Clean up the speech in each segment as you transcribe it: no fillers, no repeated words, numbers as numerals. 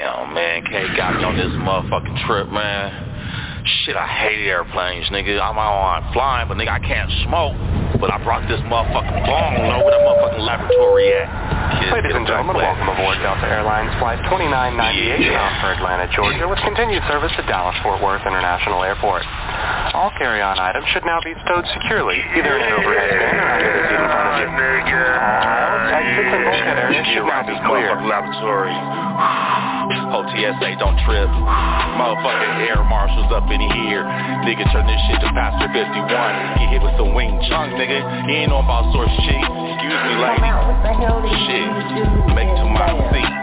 Damn, man, K got me on this motherfucking trip, man. Shit, I hate airplanes, nigga. I'm flying, but nigga, I can't smoke. But I brought this motherfucking bong. You know where that motherfucking laboratory at? Ladies and gentlemen, welcome aboard Delta Airlines Flight 2998 bound for Atlanta, Georgia, with continued service to Dallas-Fort Worth International Airport. All carry-on items should now be stowed securely, either in an overhead bin or under the seat in front of you. All exits and bulkhead areas should now be clear. Laboratory. OTSA, don't trip. Motherfucking air marshals up in here. Nigga, turn this shit to Pastor 51. Get hit with some Wing Chun, nigga. You ain't know about source shit. Excuse me, lady. Shit. Make it to my seat.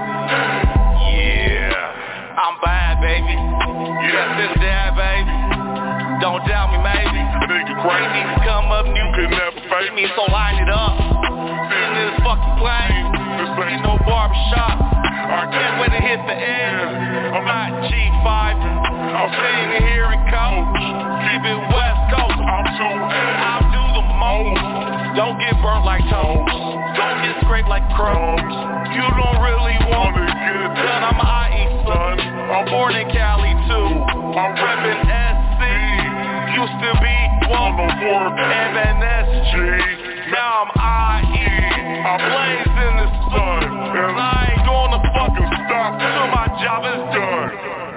Yeah. I'm bad, baby. You got this dad, baby. Don't doubt me, maybe. Nigga crazy. Come up, you could never fake me, so line it up. In this fucking plane. This ain't no barbershop. I can't wait to hit the end. I'm not G5. I'm sitting here in coach. Keep it West Coast. I'll do the most. Don't get burnt like toast. Don't get scraped like crows. You don't really want to get it done. I'm an IE son. I'm born in Cali too. I'm reppin' SC. Used to be 104 MNSG. Now I'm IE. I'm blazing the sun. And I ain't gonna fucking stop till my job is done.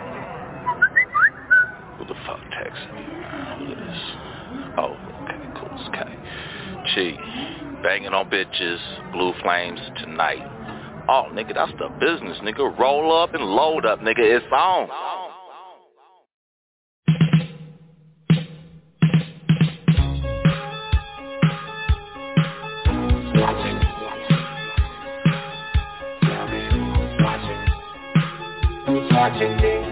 Who the fuck texted me? Who is this? Oh, okay, cool, it's K. G, banging on bitches, blue flames tonight. Oh, nigga, that's the business, nigga. Roll up and load up, nigga. It's on. Watching me.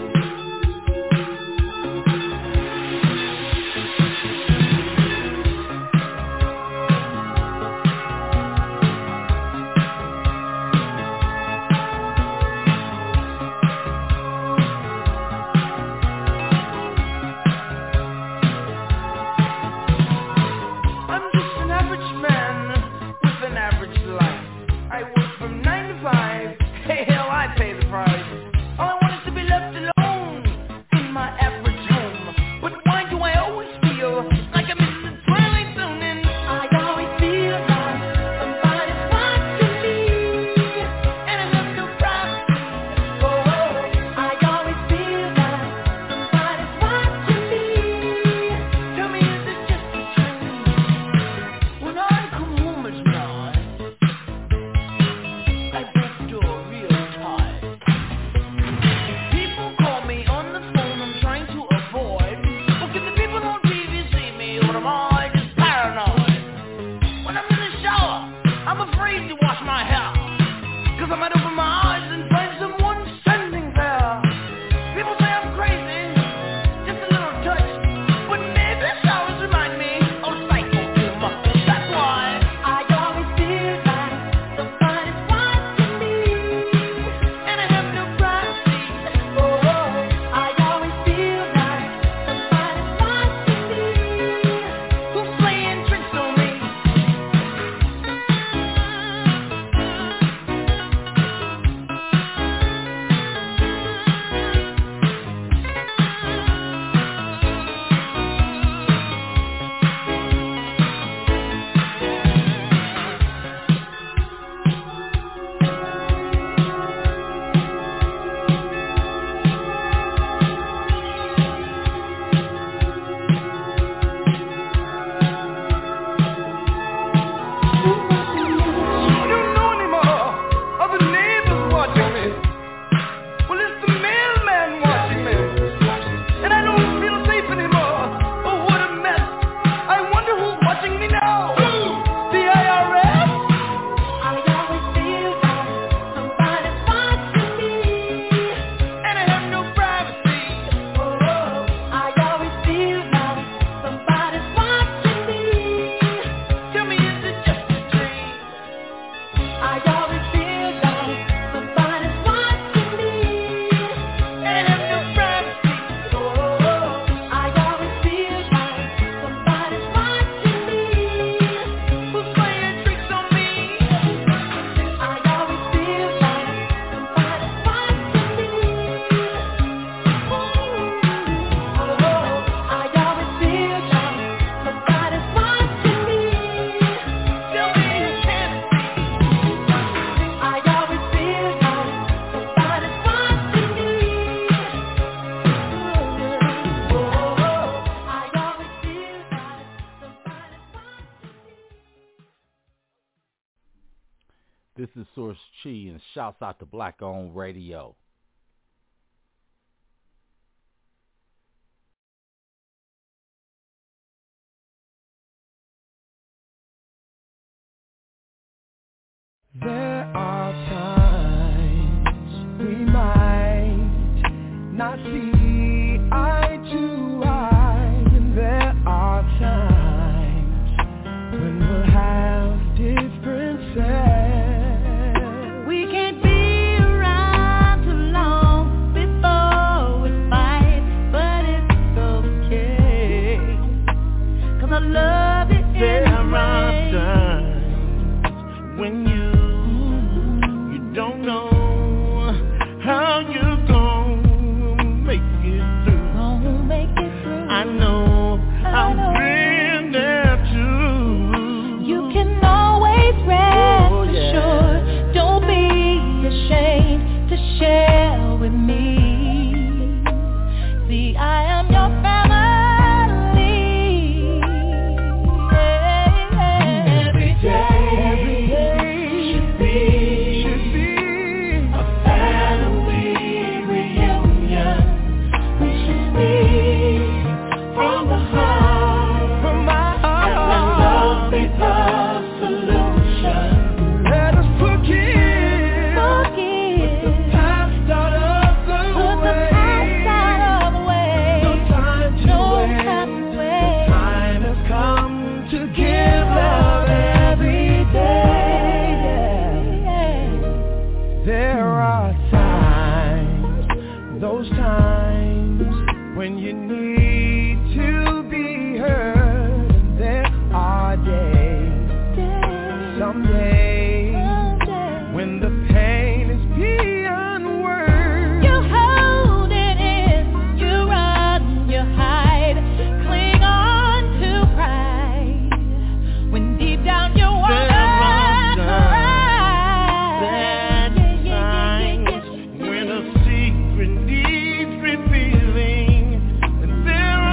Chi, and shouts out to Black Owned Radio. There are times we might not see eye to eye, and there are times when we'll have differences. We can't be around too long before we fight, but it's okay, 'cause I love it anyway. There are times when you don't know how you're gonna make it through. I know I've been there too. You can always rest assured. Don't be ashamed to share with me. See, I am your family. Every day should be a family reunion. We should speak from the heart, and let love be the solution. Let us forgive. Put the past out of the way. No time to waste. The time has come to give love every day. There are times, those times when you need to be heard. There are days, some days when the pain is beyond words. You hold it in, you run, you hide, cling on to pride, when deep down you want to cry. When a secret needs revealing, and there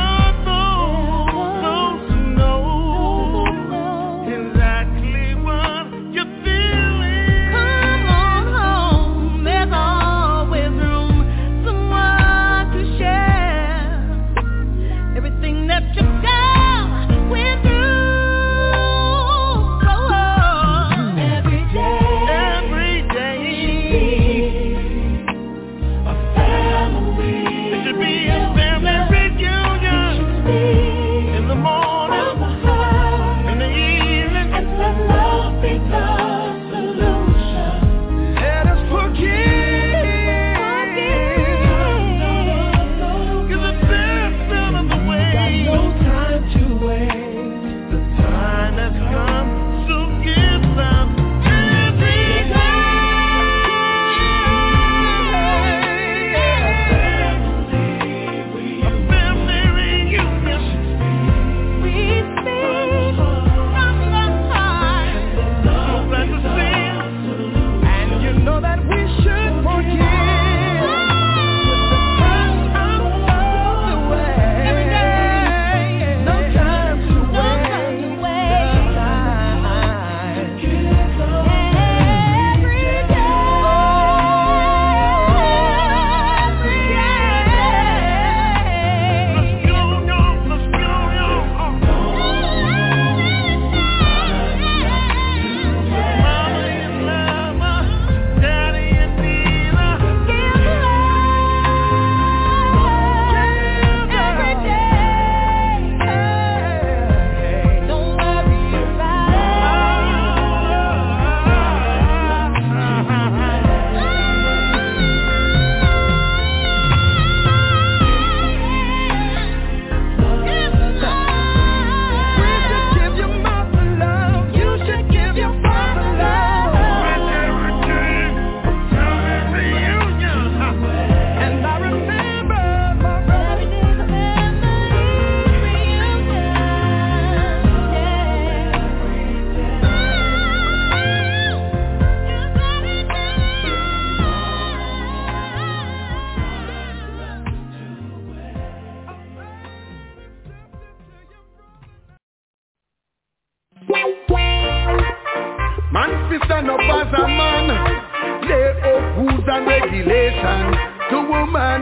and regulation to woman.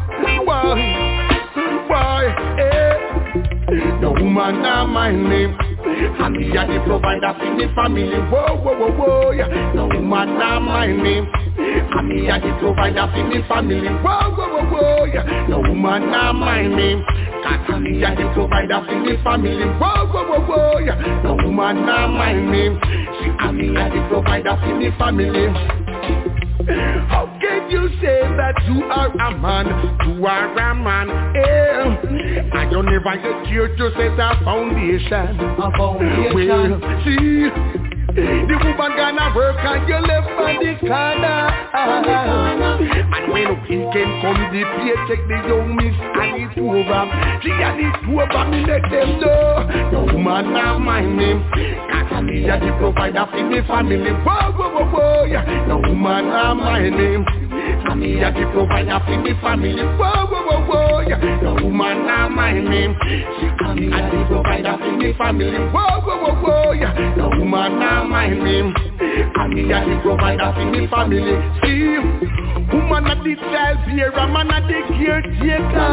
Boy, no woman not my name. And me a the provider for the family. Whoa, yeah. No woman not my name. And me a the provider for the family. Whoa, yeah. No woman not my name. Cause me a the provider for the family. Whoa, yeah. No woman not my name. She and me a the provider for the family. How can you say that you are a man? You are a man, I don't never get you to set a foundation. Well, see, the woman gonna work and you left on the corner. And when weekend come, the paycheck, the young miss and it's over. She and it's over, me let them know. No woman not my name. Cause me a the provider for the family. Whoa, yeah. No woman not my name. And me a the provider for the family. Whoa, yeah. No woman not my name. She and me a the provider for the family. Whoa, yeah. No woman not my name. And me a the provider for the family. See, woman a the child bearer, man a the caretaker.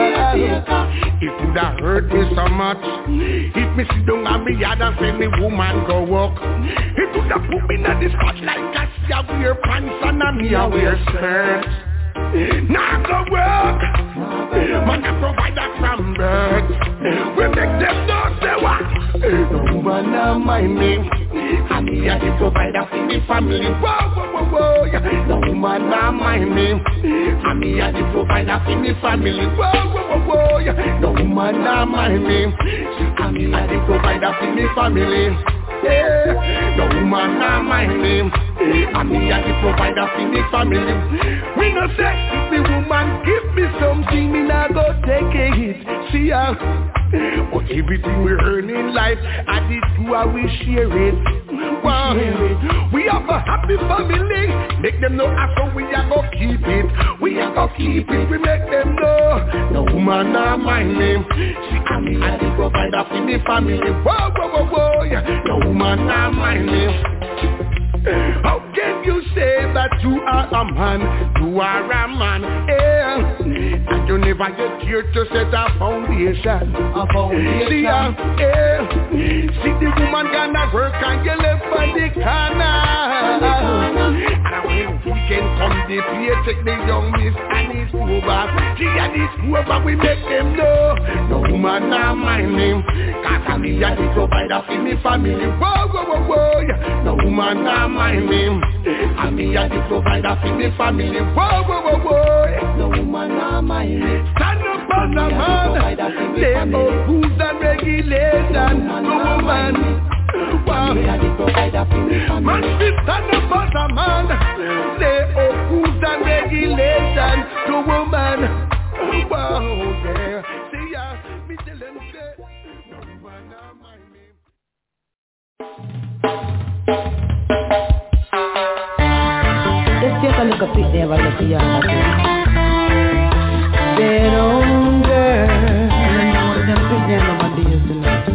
It would have hurt me so much if me sit down on me yard and say me woman go walk. It would have put me in the spot like I see I wear pants and me I wear skirt. Now go work, man a provider from birth. We make them know say what? No woman not my name. And me a the provider for the family. Whoa, yeah. No woman not my name. And me a the provider for the family. Whoa, yeah. No woman not my name. And me a the provider for the family. Yeah. No woman not my name. And me a the provider for the family. We no say if the woman give me something, me not go take a hit. See ya. But everything we earn in life, I did do how we share it. Wow. We have a happy family. Make them know how we are gonna keep it. We are gonna keep it. We make them know. No woman not my name. She and me are the provider for the family. Whoa, yeah. No woman not my name. How can you say that you are a man? You are a man, and you never get here to set a foundation. See, see the woman gonna work and you left on the corner. And when weekend come, the paycheck the young miss and it's over. See, and it's over, we make them know. No woman not my name. Cause me a the provider for me family. Whoa, yeah. No woman not my name. And me a the provider for me family. Whoa. No woman not my name. Stand up as a man. Lay out rules and regulation. No woman. Wow. Man should stand up as a man. Lay out rules and regulation. No woman. Wow, yeah. See ya, me tell them say, no woman not my name. Just take a look up it there, look at your Dead old girl. I know what them put there nobody is tonight.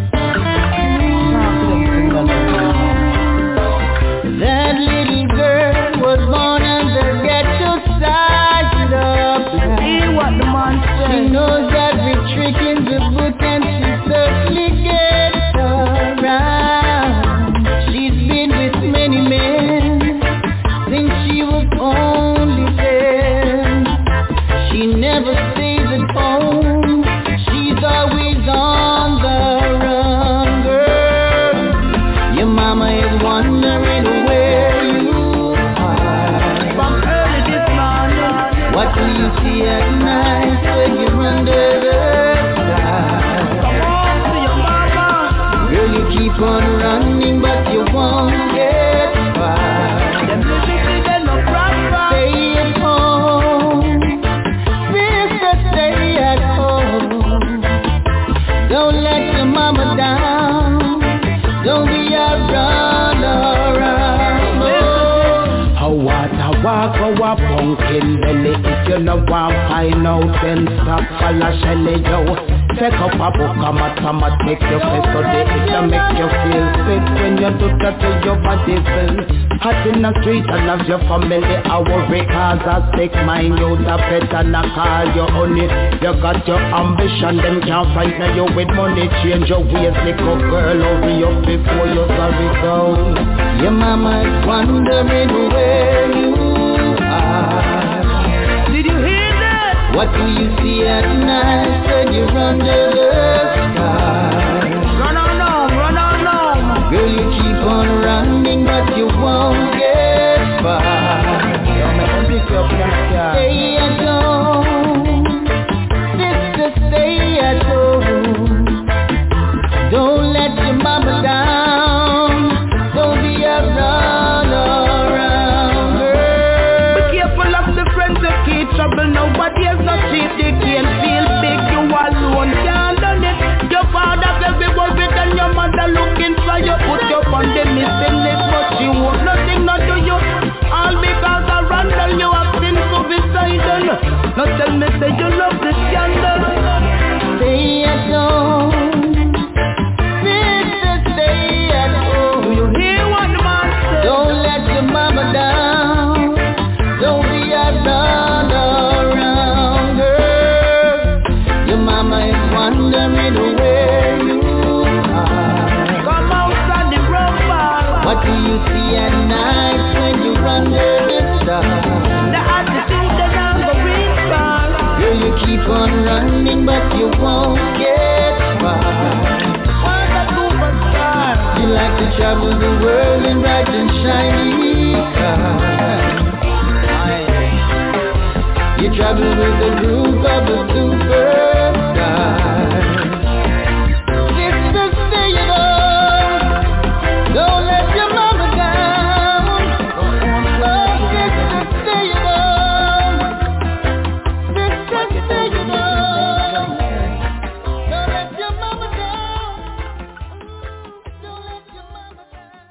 That little girl was born on the ghetto side of see what the man said. She knows every trick in the book and she certainly gets around. She's been with many men since she was only 10. She never stays at home. She's always on the run, girl. Your mama is wondering where you are. From early this morning, what do you see at night when you're under the sky? Come on to your mama. Girl, you keep on running, but you won't get far. Them little they no proper. Stay at home, sister, stay at home. Don't let your mama down. Don't be a run around. Oh. I walk a pumpkin belly. If you no want find out, then stop follow Shelly, yo. Take up a book, a mathematics, you face study. It'll make you feel sick when you do that to your body feel. Hot in the street, I love your family. I worry cause I stick mine. You the better not call you honey. You got your ambition, them can't frighten you with money. Change your ways, little girl, hurry up before you sorry go. Your mama is wondering where you are. Did you hear that? What do you see at night when you're under the sky? Run on home, run on home. Girl, you keep on running, but you won't get far. Stay at home, sister, stay at home. Don't let your mama down. Don't be a run around, girl. Be careful of the friends that keep trouble. Nobody is not cheap. They can't feel big. You alone can't done it. Your father will be worried and your mother looking for you. Put your on the missing list, but she won't nothing not to you. All because I random you have been suicidal. Now tell me say you love the scandal. Stay at home, sister, stay at home. Do you hear what the man says? Don't let your mama down. Don't be a run around, girl. Your mama is wondering where you are. Come outside the rumba. What do you see at night when you're under the stars? The attitude that I'm going for. Girl, you keep on running, but you won't get far. What a superstar. You like to travel the world in bright and shiny cars. You travel with the groove of a superstar. Sister, stay at home. Don't let your mama down. Oh, sister, stay at home. Sister, stay at home. Don't let your mama down. Don't let your mama down.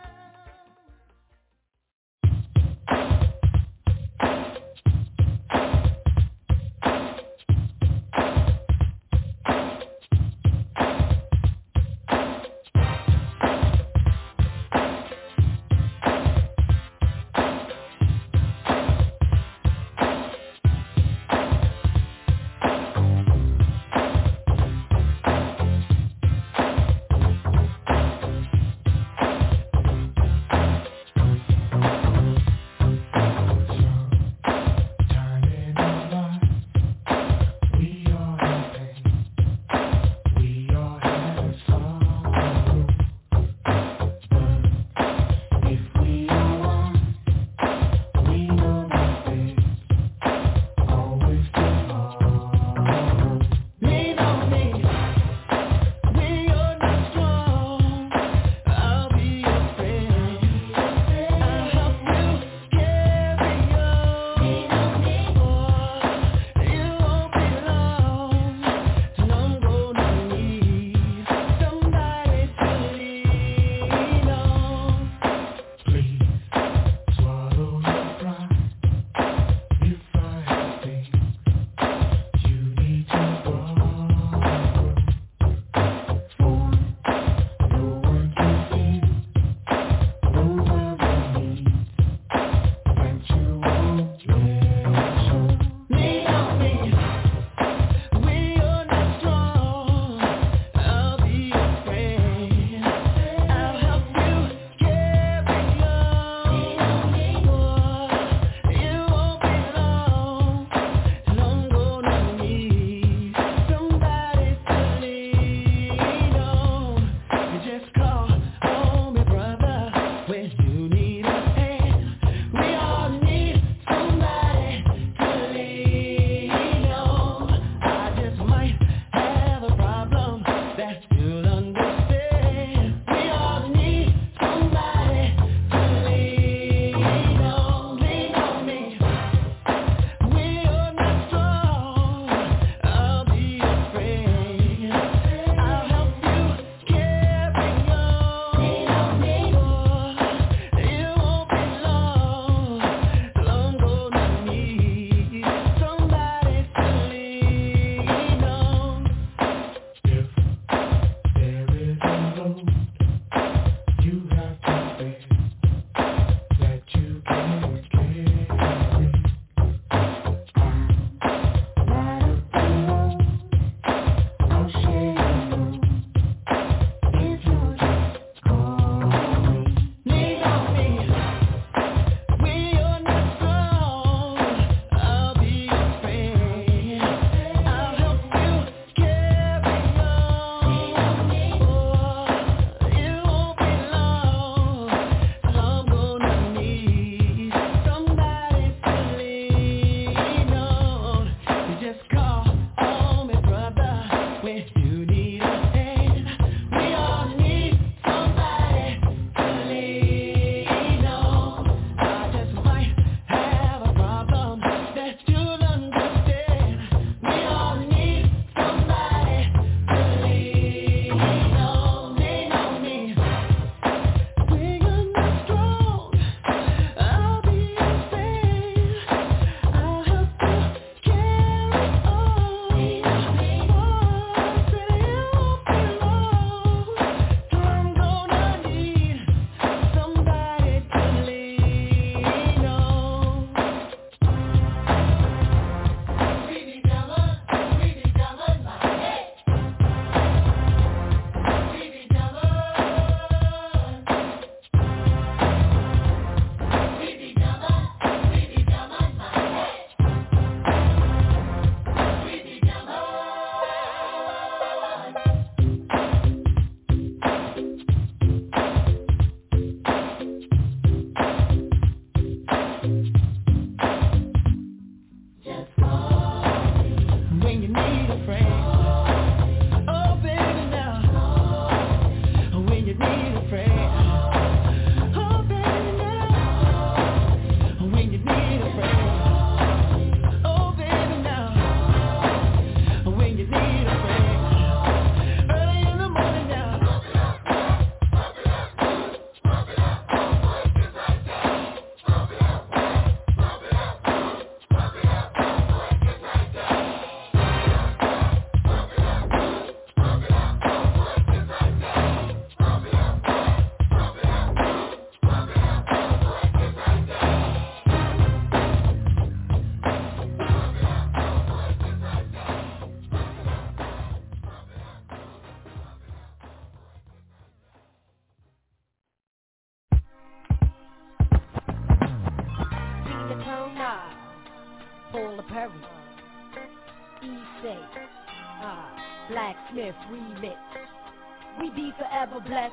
Paula Perry, E-Say, Blacksmith remix. We be forever blessed.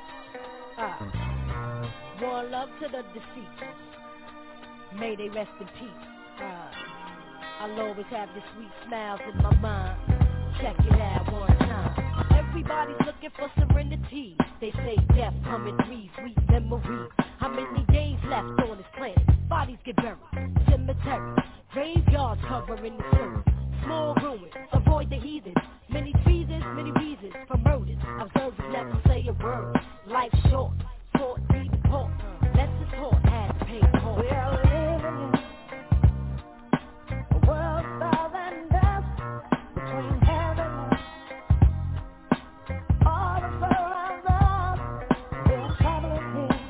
One love to the deceased. May they rest in peace. I'll always have the sweet smiles in my mind. Check it out one time. Everybody's looking for serenity. They say death come in threes, sweet memories. How many days left on this planet? Bodies get buried, cemetery, graveyards covering the circle. Small ruins, avoid the heathens. Many treasons, many reasons for murders. Observers never say a word. Life short, short, deep, port. Lessons taught as paid for. We are living in a world star and dust between heaven and all the around us. We're traveling here,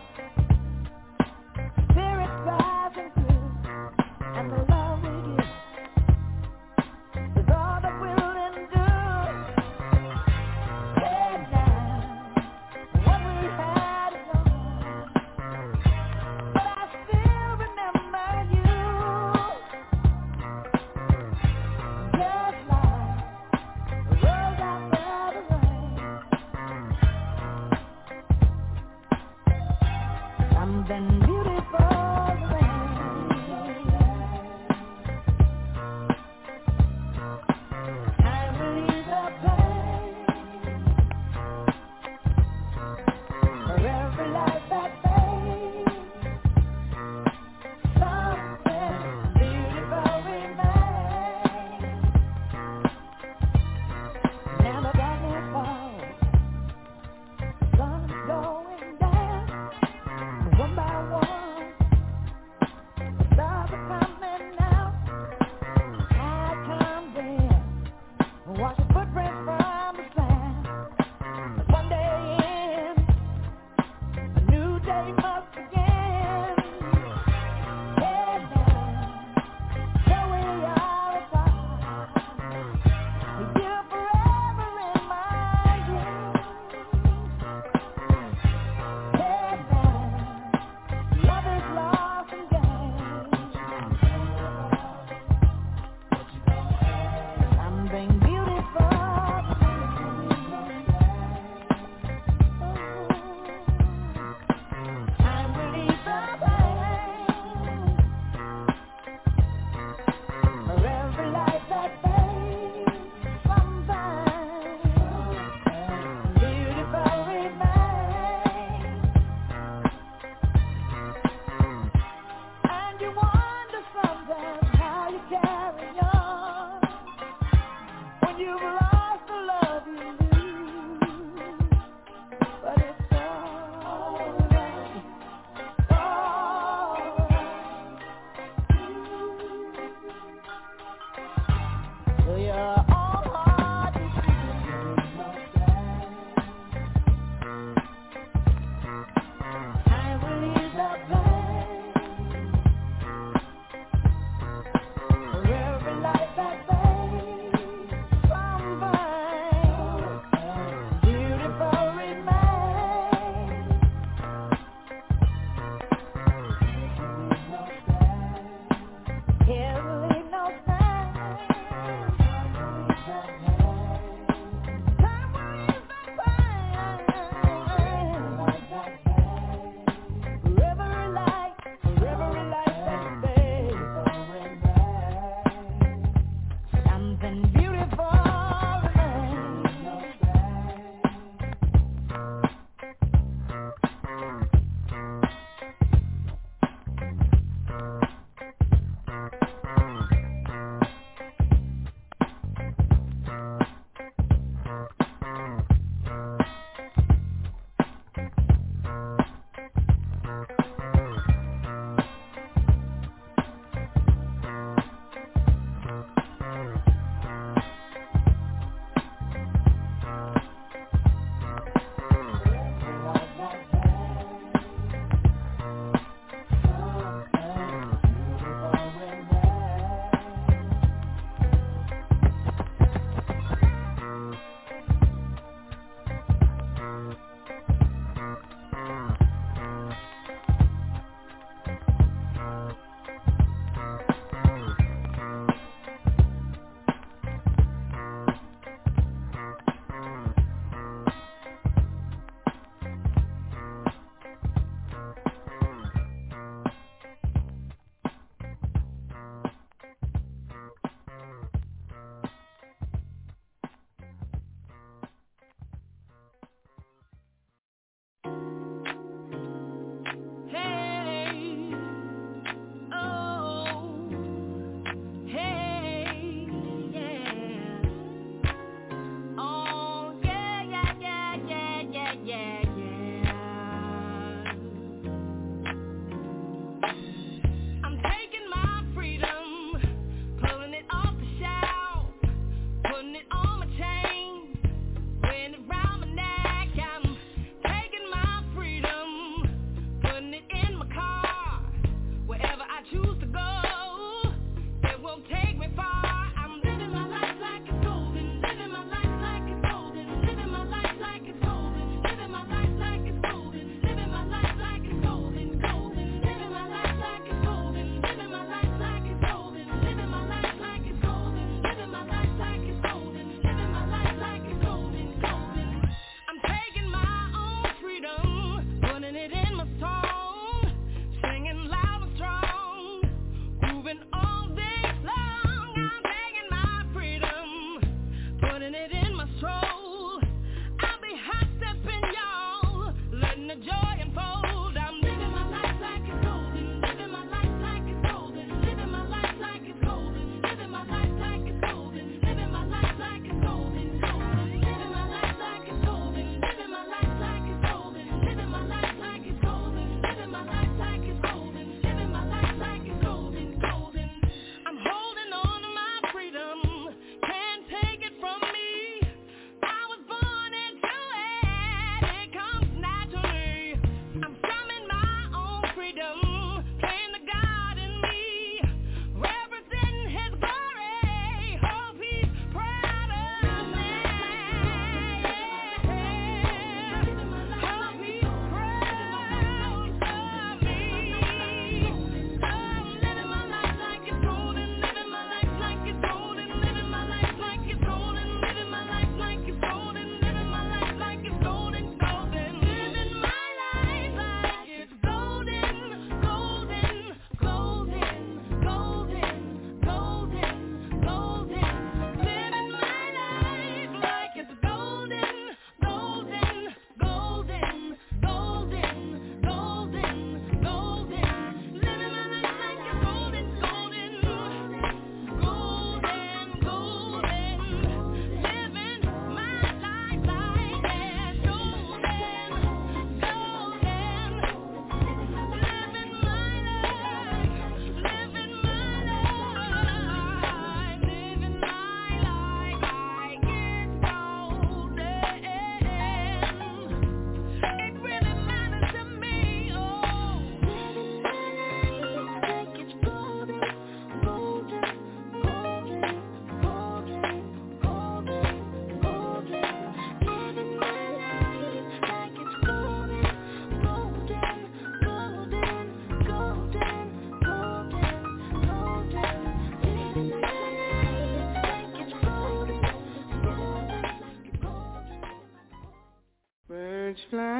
spirits rising through, and the love we give is all that we'll endure. Yeah, now what we had is gone.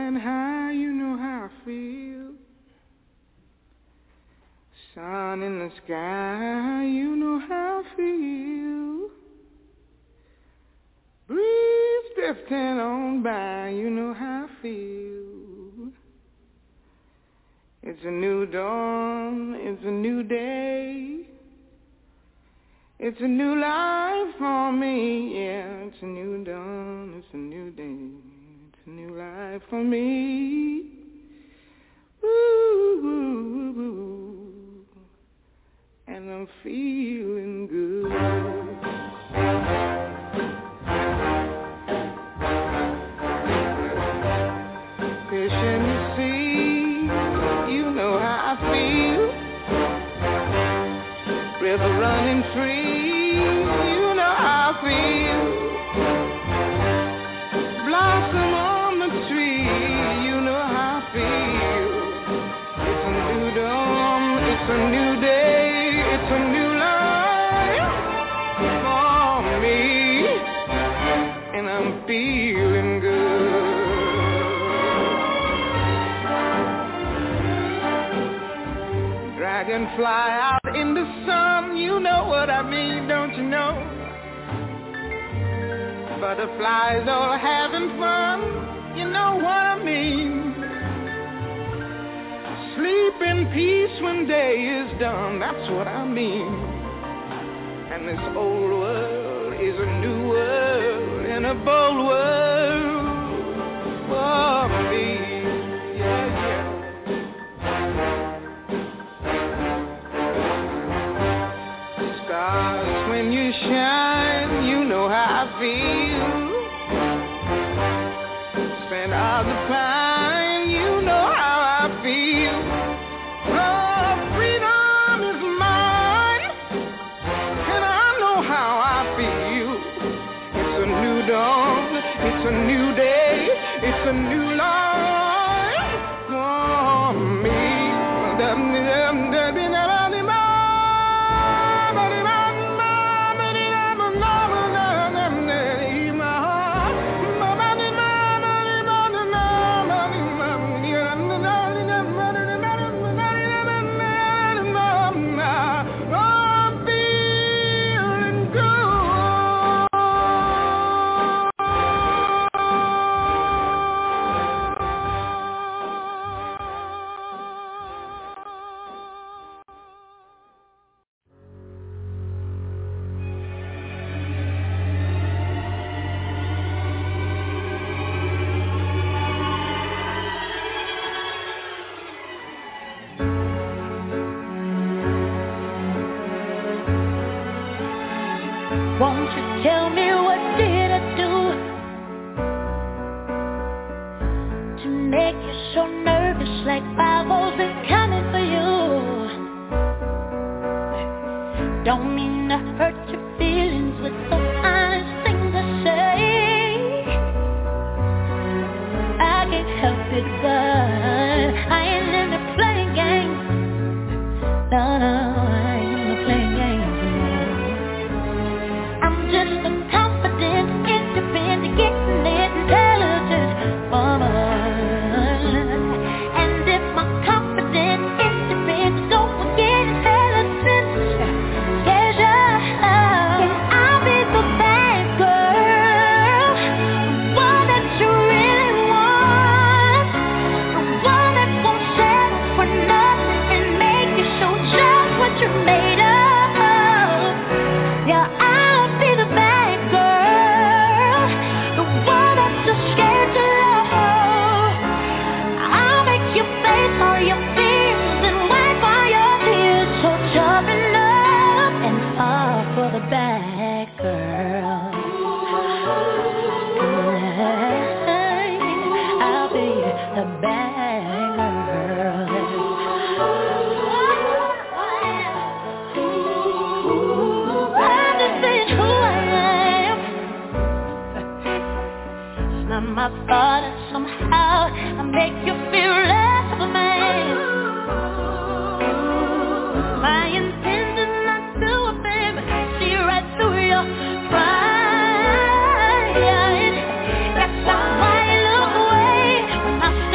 flying high, you know how I feel. Sun in the sky, you know how I feel. Breeze drifting on by, you know how I feel. It's a new dawn, it's a new day. It's a new life for me, yeah. It's a new dawn, it's a new day. It's a new life for me. Ooh, and I'm feeling good. Fish in the sea, you know how I feel. River running free, you know how I feel. Blossom on the tree, you know how I feel. It's a new dawn, it's a new day, it's a new life for me, and I'm feeling good. Dragonfly out in the sun, you know what I mean, don't you know? Butterflies all having fun, you know what I mean. Sleep in peace when day is done, that's what I mean. And this old world is a new world, and a bold world for me. Yeah, yeah. Stars, when you shine, you know how I feel. Spent all the pine, you know how I feel. Oh, freedom is mine, and I know how I feel. It's a new dawn, it's a new day, it's a new life for me. Won't you tell me what did I do to make you so nervous, like I've always been coming for you? Don't mean to hurt your feelings with those honest things I say. I can't help it, but I ain't into playing games. No, I ain't into playing games. Just a confident, independent, getting it, intelligent woman. And if my confident, independent, don't forget intelligence, scares you, then I'll be the bad girl, the one that you really want, the one that won't settle for nothing and make you show just what you're made of. Yeah, I'll be the bad girl, the one that's just scared to love. I'll make you face all your fears and wipe all your tears. So jumping up and fall for the bad girl. I'll be the bad girl. My thought, and somehow I make you feel less of a man. My intention not to offend, but see right through your pride. That's why I look away when I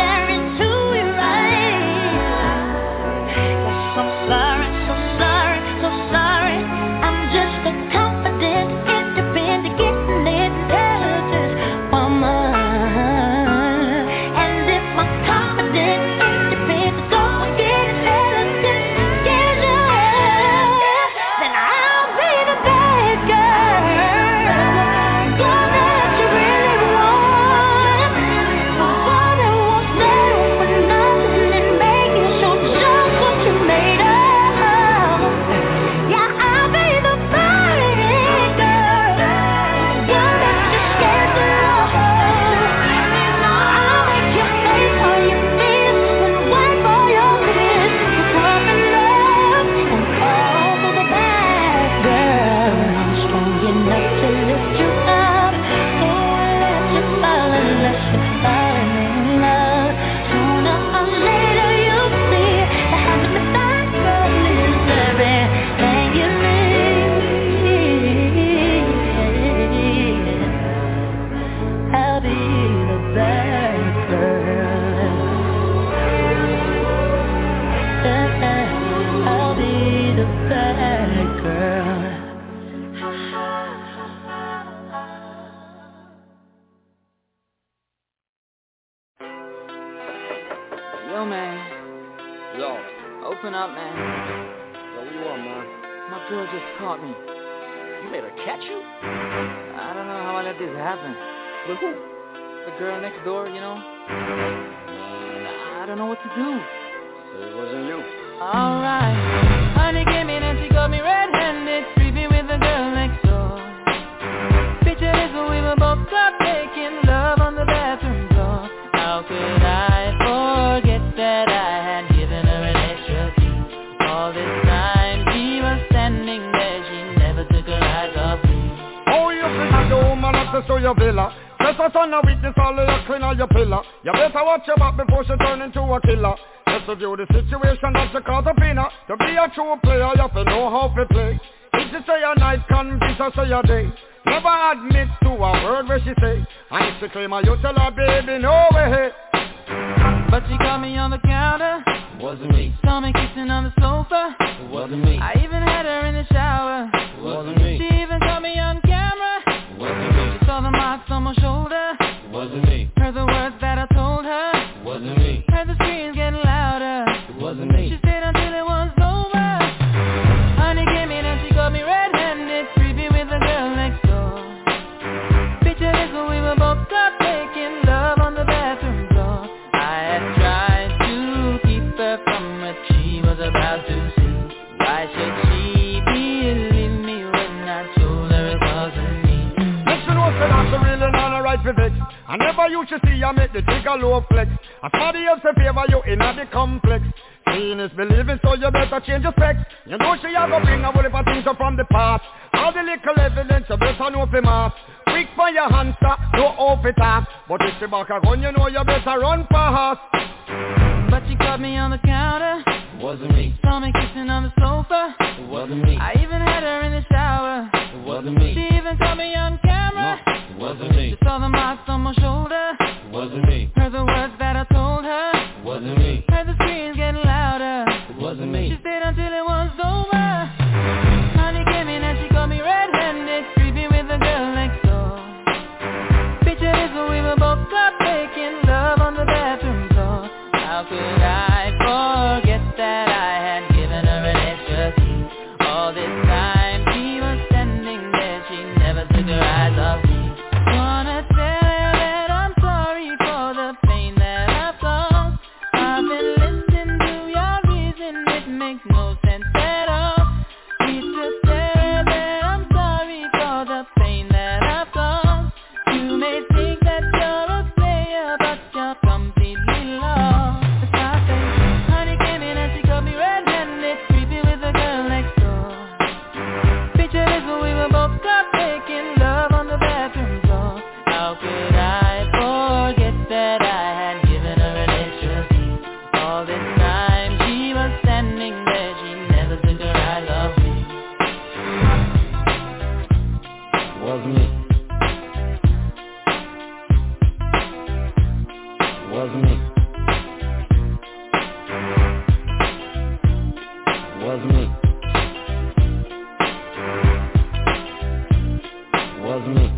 Listen up, man. Yo, what you want, man? My girl just caught me. You made her catch you? I don't know how I let this happen. With who? The girl next door, you know? I don't know what to do. So it wasn't you. Alright. Honey came in and she got me red-handed, creepy with the girl next door. Picture this when we were both caught making love on the bathroom floor. How could I forget that I had given her an extra key? All this time she was standing there, she never took her eyes off me. Oh, you think the woman access to your villa? Just a son of witness, all of your clean on your pillar. You better watch your back before she turn into a killer. Just review the situation that you caught up in her. To be a true player, you have to know how to play. If she say a night, convince her say a day. Never admit to a word where she say. And if she claim her, you tell her, baby, no way. But she caught me on the counter. Wasn't me. Saw me kissing on the sofa. Wasn't me. I even had her in the shower. Wasn't me. She even caught me on camera. Wasn't me. She saw the marks on my shoulder. Wasn't me. Heard the words that I told her. Wasn't me. Heard the screams getting louder. Wasn't me. She stayed until it was over. Honey came in and she got me red-handed, creepy with the girl next door. Picture this when we were both caught making love on the bathroom floor. I had tried to keep her from what she was about to see. Why should she believe me when I told her it wasn't me? Next you know say that she really not a right for vex. I never used to see you make the trigger low flex. As somebody else to favor you in the complex. Seeing is believing, so you better change your specs. You know she a go bring a whole heap of things up from the past. All the little evidence you better know for mass. Quick for your hamster, no off it off. But if she back a gun, you know you better run fast. But she caught me on the counter. Wasn't me. Saw me kissing on the sofa. Wasn't me. I even had her in the shower. Wasn't me. She even caught me on camera. Wasn't me. She saw the marks on my shoulder. Wasn't me. Heard the words that I told her. Wasn't me. Heard the screams getting louder. Wasn't me. She stayed until it was over. Honey came in and she got me red-handed, creepy with the girl next door. Picture this when we were both caught making love on the bathroom floor. How could I forget that I had given her an extra key? All this time she was standing there, she never took her eyes off me. Wanna tell her that I'm sorry for the pain that I've caused. I've been listening to your reason, it makes no sense at all. Need to tell her that I'm sorry for the pain that I've caused. You may think that you're a player, but you're completely lost. Honey came in and she got me red-handed, creepy with the girl next door. Picture this when we were both caught making love on the bathroom floor. How could I forget that I had given her an extra key? All this time she was standing there, she never took her eyes off me. Wasn't me. Wasn't me. Wasn't me. Wasn't me.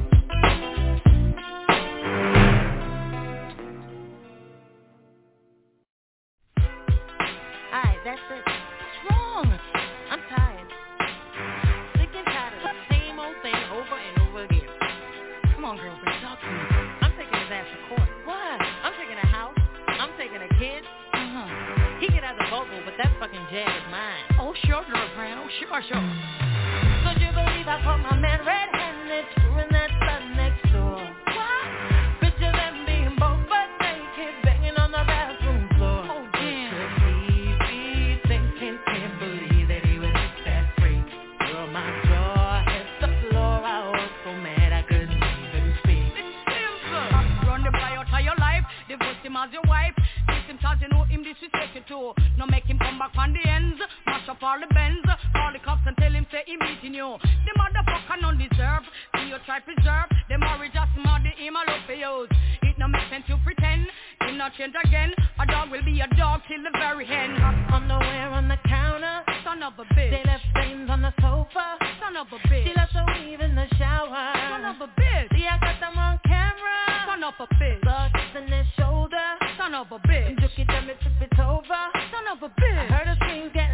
Alright, that's it. What's wrong? I'm tired. Sick and tired of the same old thing over and over again. Come on, girlfriend, talk to me. I'm taking his ass to court. What? I'm taking a house. I'm taking a kid. He can have the vocal, but that fucking jag is mine. Oh, sure, girlfriend. Oh, sure. Could you believe I caught my man red-handed, screwing that slut next door? What? Picture them being both butt naked, banging on the bathroom floor. Oh, damn. Could he be thinking, can't believe that he was that freak? Girl, my jaw hit the floor. I was so mad I couldn't even speak. Run the boy out of your life, divorce him as your wife. Kiss him cause you know him disrespect you too. Now make him come back on the ends, mash up all the bends. Call the cops and tell him say he beating you. The motherfucker non deserve, see you try preserve. The marriage just muddy him a love for you. It no make sense you pretend, him not change again. A dog will be a dog till the very end. Underwear on the counter, son of a bitch. they left stains on the sofa, son of a bitch. she left her weave in the shower, son of a bitch. see I got them on camera, son of a bitch. saw kissing his shoulder, son of a bitch. took it, tell me if it's over, son of a bitch. I heard her screams get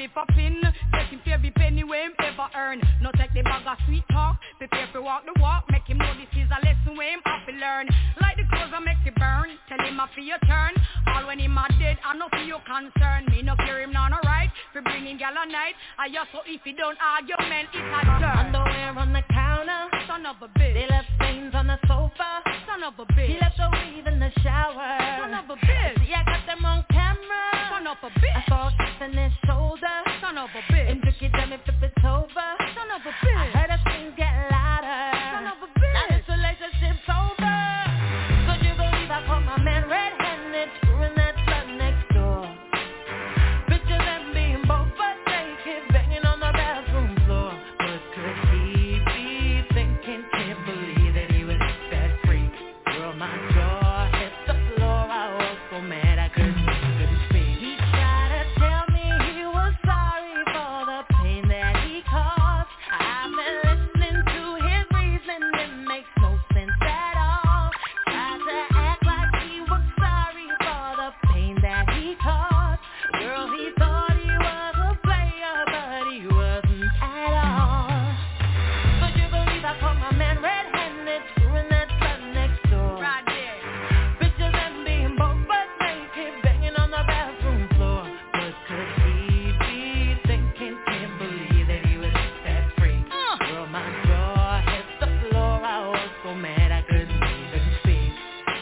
if a pin. Get him for every penny where him ever earn. No take the bag of sweet talk. Prepare for walk the walk. Make him know this is a lesson where him have to learn. Like the clothes I make it burn. Tell him I feel your turn. All when him a dead, I know for your concern. Me no care him none alright. For bringing gal a night. I just so if he don't argument, it's a turn. Underwear on the counter. Son of a bitch. They left stains on the sofa. Son of a bitch. He left the weave in the shower. Son of a bitch. See, I got them on camera. Son of a bitch. I saw kissing his shoulder. Son of a bitch. And took it down and flip it over. Son of a bitch. I heard the things get louder. Son of a bitch. Now this relationship's over. Could you believe I caught my man red-handed, screwing that slut next door? Picture them being both butt naked, banging on the bathroom floor. But could he be thinking, can't believe that he was that freak? Girl, my jaw hit the floor. I was so mad I couldn't speak. He tried to tell me he was sorry for the pain that he caused. I've been listening to his reason, it makes no sense at all. Tried to act like he was sorry for the pain that he caused. Girl, he thought he was a player, but he wasn't at all. Could you believe I caught my man red-handed, screwing that slut next door? Right there. Picture them being both butt naked, banging on the bathroom floor. But could he be thinking, can't believe that he was that freak? Girl, my jaw hit the floor. I was so mad I couldn't even speak.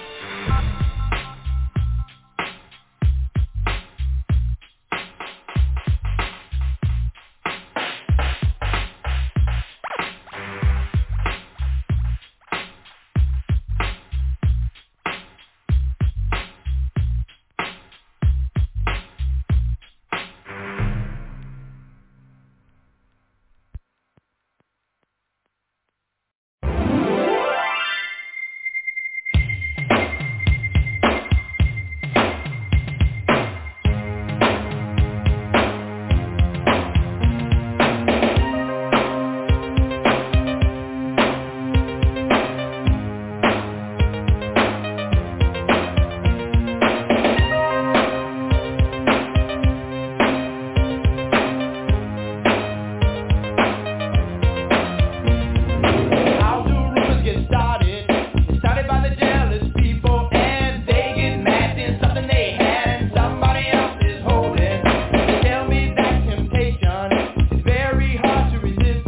How do rumors get started? It's started by the jealous people, and they get mad in something they had and somebody else is holding. They tell me that temptation is very hard to resist,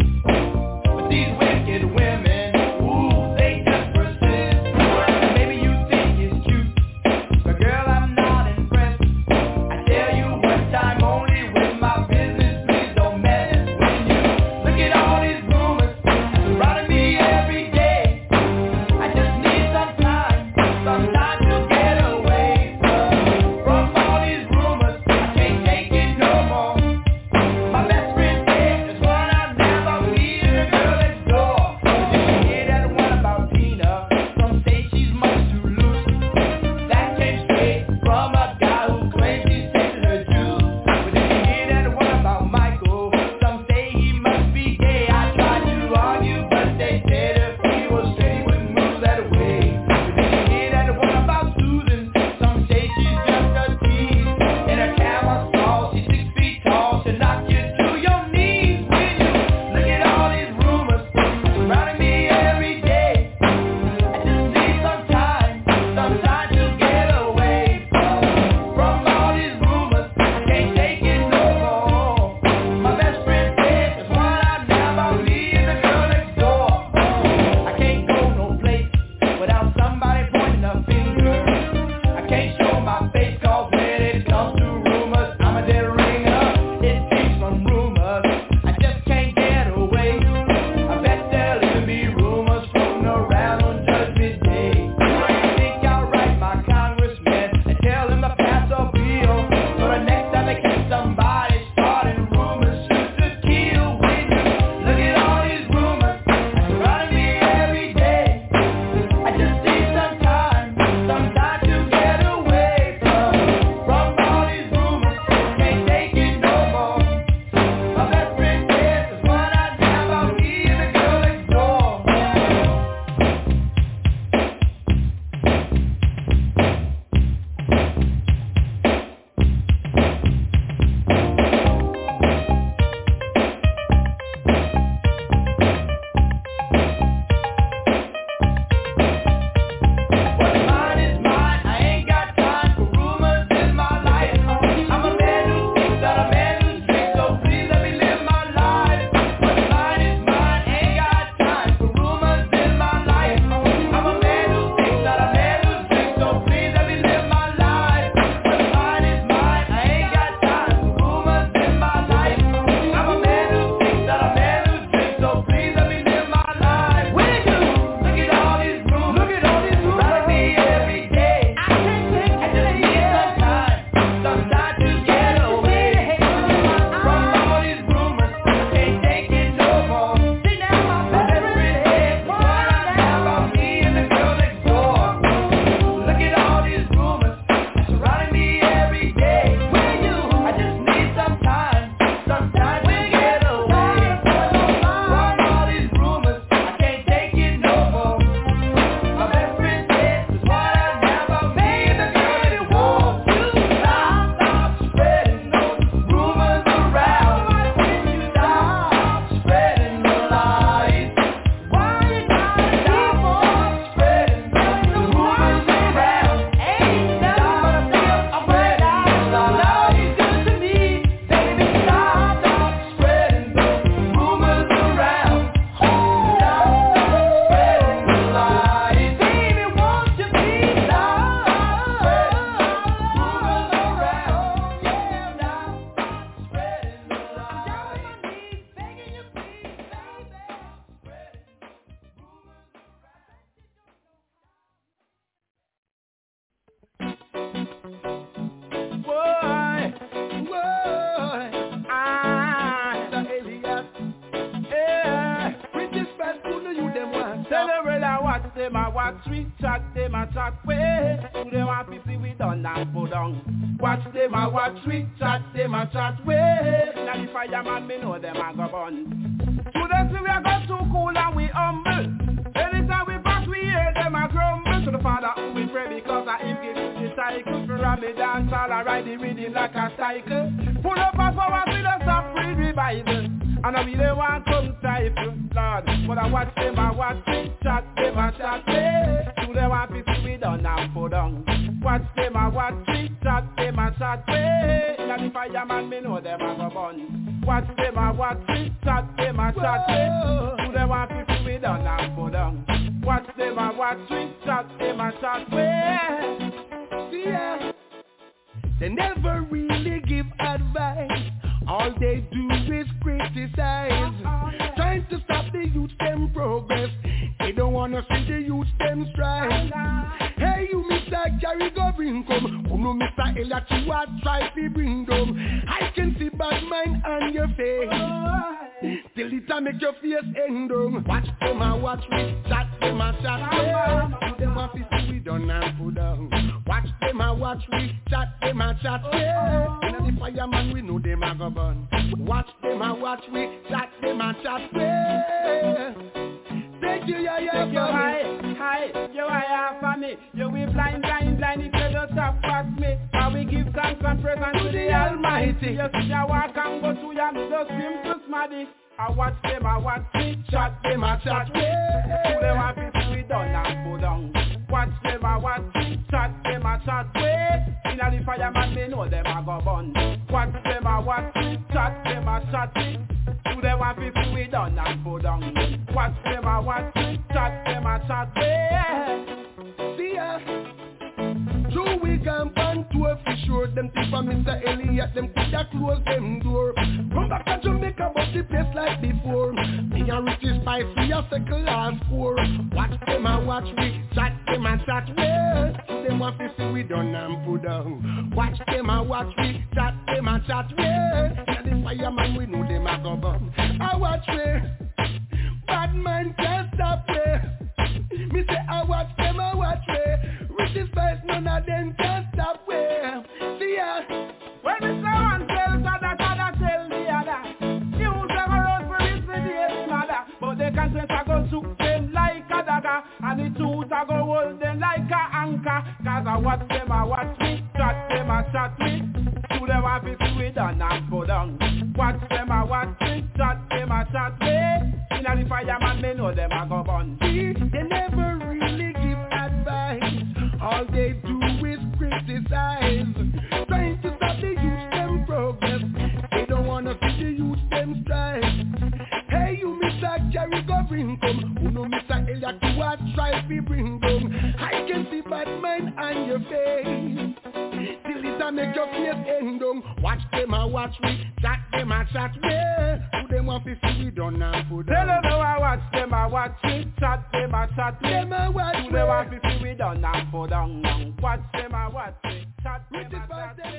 but these wicked women, ooh, they just persist. And maybe you think it's cute, but girl, I'm not impressed. I tell you one time only with my business, please don't mess. When you look at all these rumors surrounding me every day, I just need some time to get away from all these rumors. I can't take it no more. My best friend said it's one I never meet a girl next door. Did you hear that one about Tina? Some say she's much too loose. That came straight from a guy who claims he's tasting her juice. But did you hear that one about Michael? Some say he must be gay. I tried to argue, but they said if he was straight, he wouldn't move that way. But did you hear that one about Susan? Some say she's just a tease. In a camera stall, she's 6 feet tall. She'll knock you to your knees. When you look at all these rumors surrounding me every day, I just need some time to get away from all these rumors. I can't take it no more. My best friend said there's one I never meet a girl next door. I can't go no place without somebody pointing a finger. I can't show my face 'cause when it comes to rumors, I'm a dead ringer. It seems from rumors I just can't get away. I bet there'll even be rumors floating around on Judgment Day. I think I'll write my congressman and tell him to pass a bill, so the next time they catch somebody starting rumors, shoot to kill. When you look at all these rumors surrounding me every day, I just need some time to get away watch we chat, them a chat way. Who they want to see we done and put down. Watch them a watch we chat, them a chat way. Now the fireman me know them a go burn. Today see we a go too cool and we humble. Anytime we pass we hear them a grumble. To the Father who we pray because I him give the cycle. For me dance all I ride the rhythm like a cycle. Pull up a power with us a free revival. And I really want come stifle, Lord. But I watch them, I watch it, chat them, I chat it. Do they want to see we done and put down? Watch them, I watch it, chat them, I chat it. Now the fireman, me know them, I go burn. Watch them, I watch it, chat them, I chat it. Do they want to see we done and put down? Watch them, I watch it, chat them, I chat it. See ya. They never really give advice. All they do is criticize, trying to stop the youth them progress. They don't wanna see the youth them strive. Hey you Mr. Jerry go bring come, who know Mr. Elliot you what try to bring them. I can see bad mind on your face, till it a make your face end down. Watch them and watch me, chat them and chat. Do them and see we done and put down. Watch them and watch me, chat them and chat. The fireman we know them a go burn. Watch them and watch me, chat them and chat. Take you high for me. You we blind, if you don't stop past me. How we give thanks and praise to the Almighty. You see ya walk and go to ya, me just swim to smaddy. I watch them, I watch me, chat them and chat. Who they want to see we done and put down. Watch them, I watch me, chat them and chat. Inna the fireman, me know them a go burn. Watch them, I watch me, chat them and chat. Who they want to see we done and put down. Watch them, I watch me, chat them and chat. See ya. True we can pan to a fish road. Them think from Mr. Elliot, them coulda close them door. Come back to Jamaica but the place like before. Me and Richie Spice we a circle and score. Watch them and watch we, chat them and chat well. Them want to see we done and put down. Watch them and watch we, chat them and chat well. And the fireman we know them a go burn. I watch me, bad man can't stop me. Me say I watch them, I watch me. Richie Spice none of them can stop me. See ya. When we say one tell Sada tell the other. You never run for this video mother. But they can sense I go shoot them like a dagger. And the truth I go hold them like a anchor. Cause I watch them, I watch me. Chat them, I chat me. Do them have it we done and go down. Watch them, I watch me. Chat them, I chat me. Inna the fireman, me know them I go burn. See, they never really give advice. All they do is criticize, trying to stop the youth them progress. They don't wanna see the youth them strive. Hey you Mr. Jerry go bring come, who know Mr. Elliot you what try to bring them. I can see bad mind on your face, till it a make your face end down. Watch them and watch me, chat them and chat me. Who them want to see we done and put down. Tell them I watch them, I watch me, chat them and chat me. Them I watch me. Who them want to see we done and put down. Watch them, I watch me, chat them and chat me.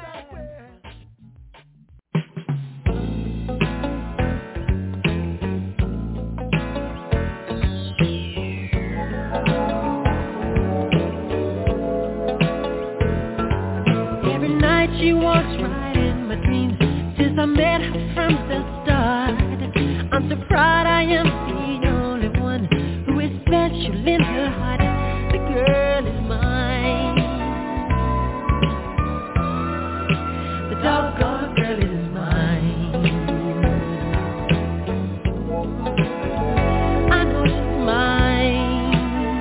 Every night she walks right in my dreams. Since I met her from the start, I'm so proud I am the only one who is special in her heart. The girl is mine. The doggone girl is mine. I know she's mine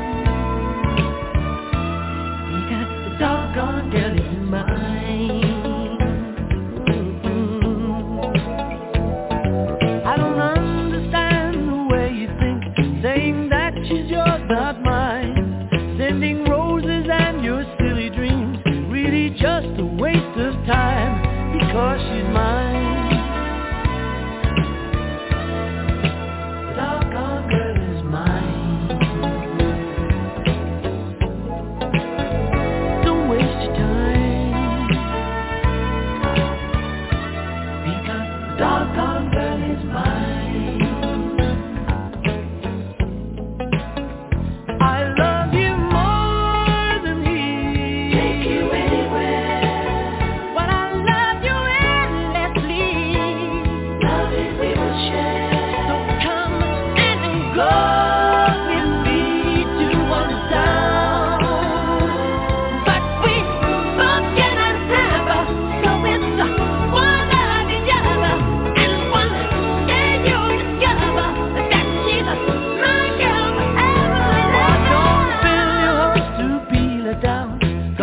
because the doggone girl is mine. I don't understand the way you think, saying that she's yours, not mine. Sending roses and your silly dreams, really just a waste of time, because she's mine. The doggone girl is mine. Don't waste your time, because the doggone girl is mine. I love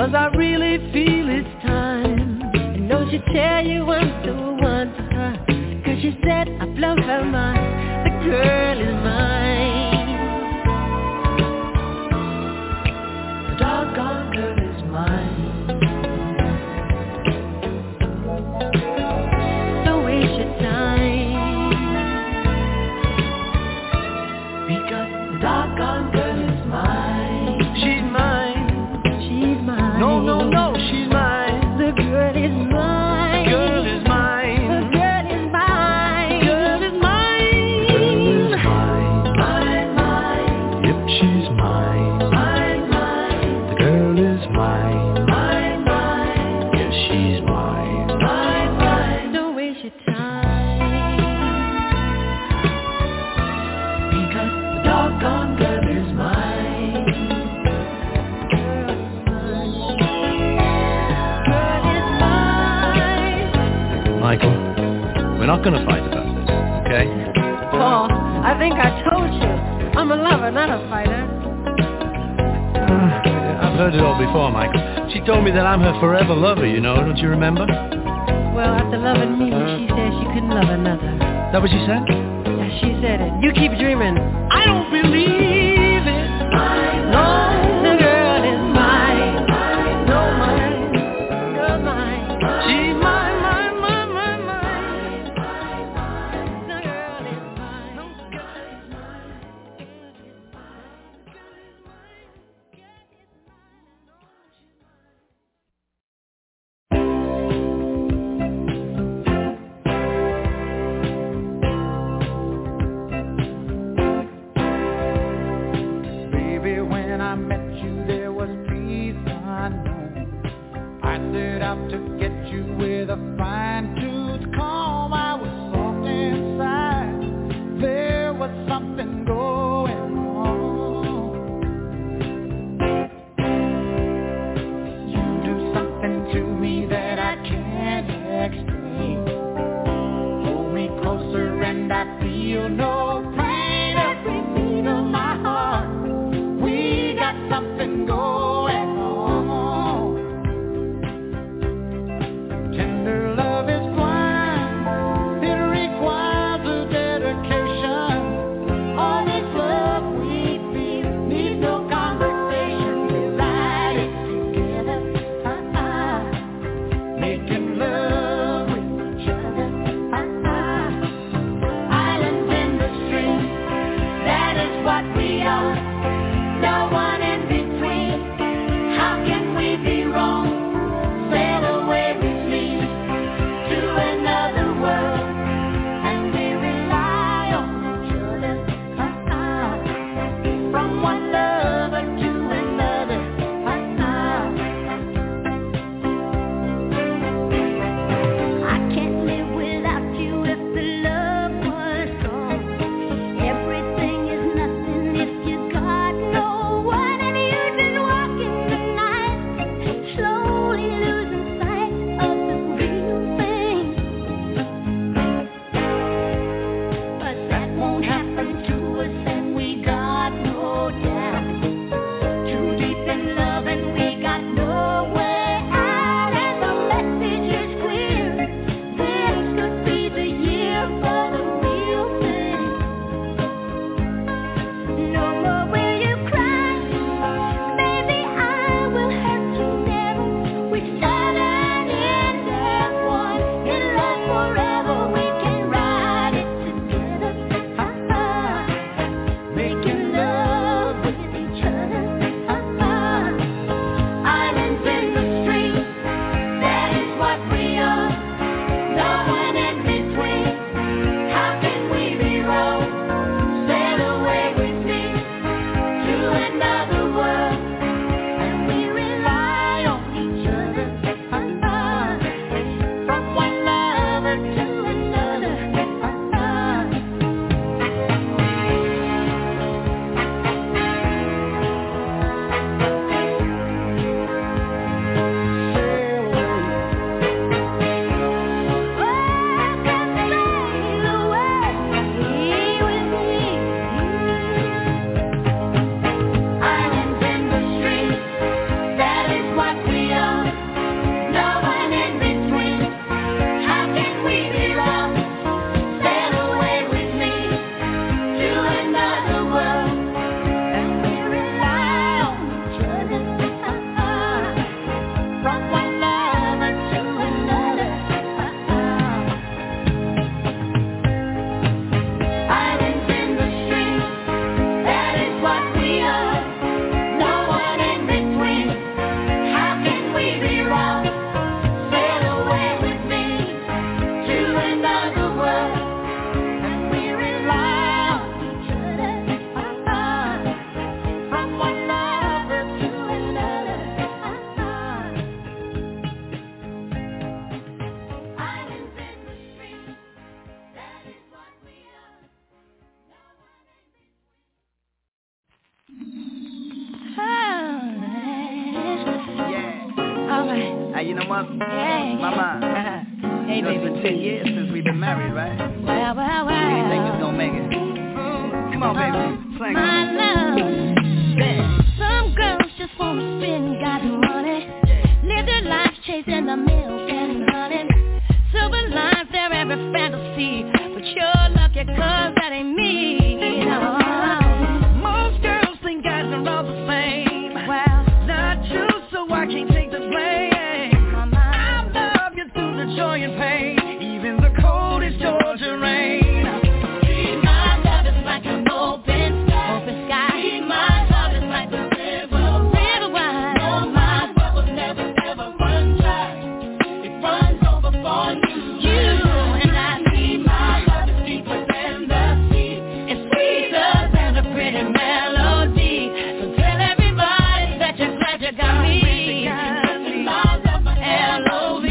'cause I really feel it's time. And don't she tell you I'm the one for her, 'cause she said I blow her mind. The girl is mine. The doggone girl is mine. Don't waste your time, because the doggone girl is mine. She's mine. She's mine. No, no, no, she's mine. The girl is mine. The girl is mine. The girl is mine. The girl is mine. The girl is mine. Mine, mine. Yep, she's mine. Mine, mine. The girl is mine. Mine, mine. Yes, she's mine. Mine, mine. Don't waste your time, because the doggone girl is mine. Michael, we're not going to fight about this, okay? Paul, I think I told you. I'm a lover, not a fighter. I've heard it all before, Michael. She told me that I'm her forever lover, you know, don't you remember? Well, after loving me, she said she couldn't love another. Is that what she said? Yeah, she said it. You keep dreaming. I don't believe it. No, the girl is mine. No, mine. You're mine. She's mine, mine, mine, mine, mine. The girl is mine. The girl is mine. Baby, when I met you, there was peace unknown. I set out to get you with a fine-tooth comb. I was soft inside. There was something going on. You do something to me that I can't explain. Hold me closer and I feel no pain. Every beat of my heart, we got something going on. Tender love is blind. Hey, you know what? Mama. Hey, baby. It's been 10 years since we've been married, right? Well. Do you think it's gonna make it? Come on, baby. Sing. My love. Some girls just wanna spend God's money. Live their lives chasing the milk and honey. Silver life, their every fantasy. But you're lucky 'cause that ain't me. No. Most girls think guys are all the same. Well, not true, so I can't take the blame. I love you through the joy and pain, even the coldest Georgia rain. See, my love is like an open sky. See, my love is like the river wide. Oh, my love will never ever run dry. It runs over for you and I. See, my love is deeper than the sea. It's sweeter than a pretty melody. So tell everybody that you're glad you got me. My love, my L-O-V.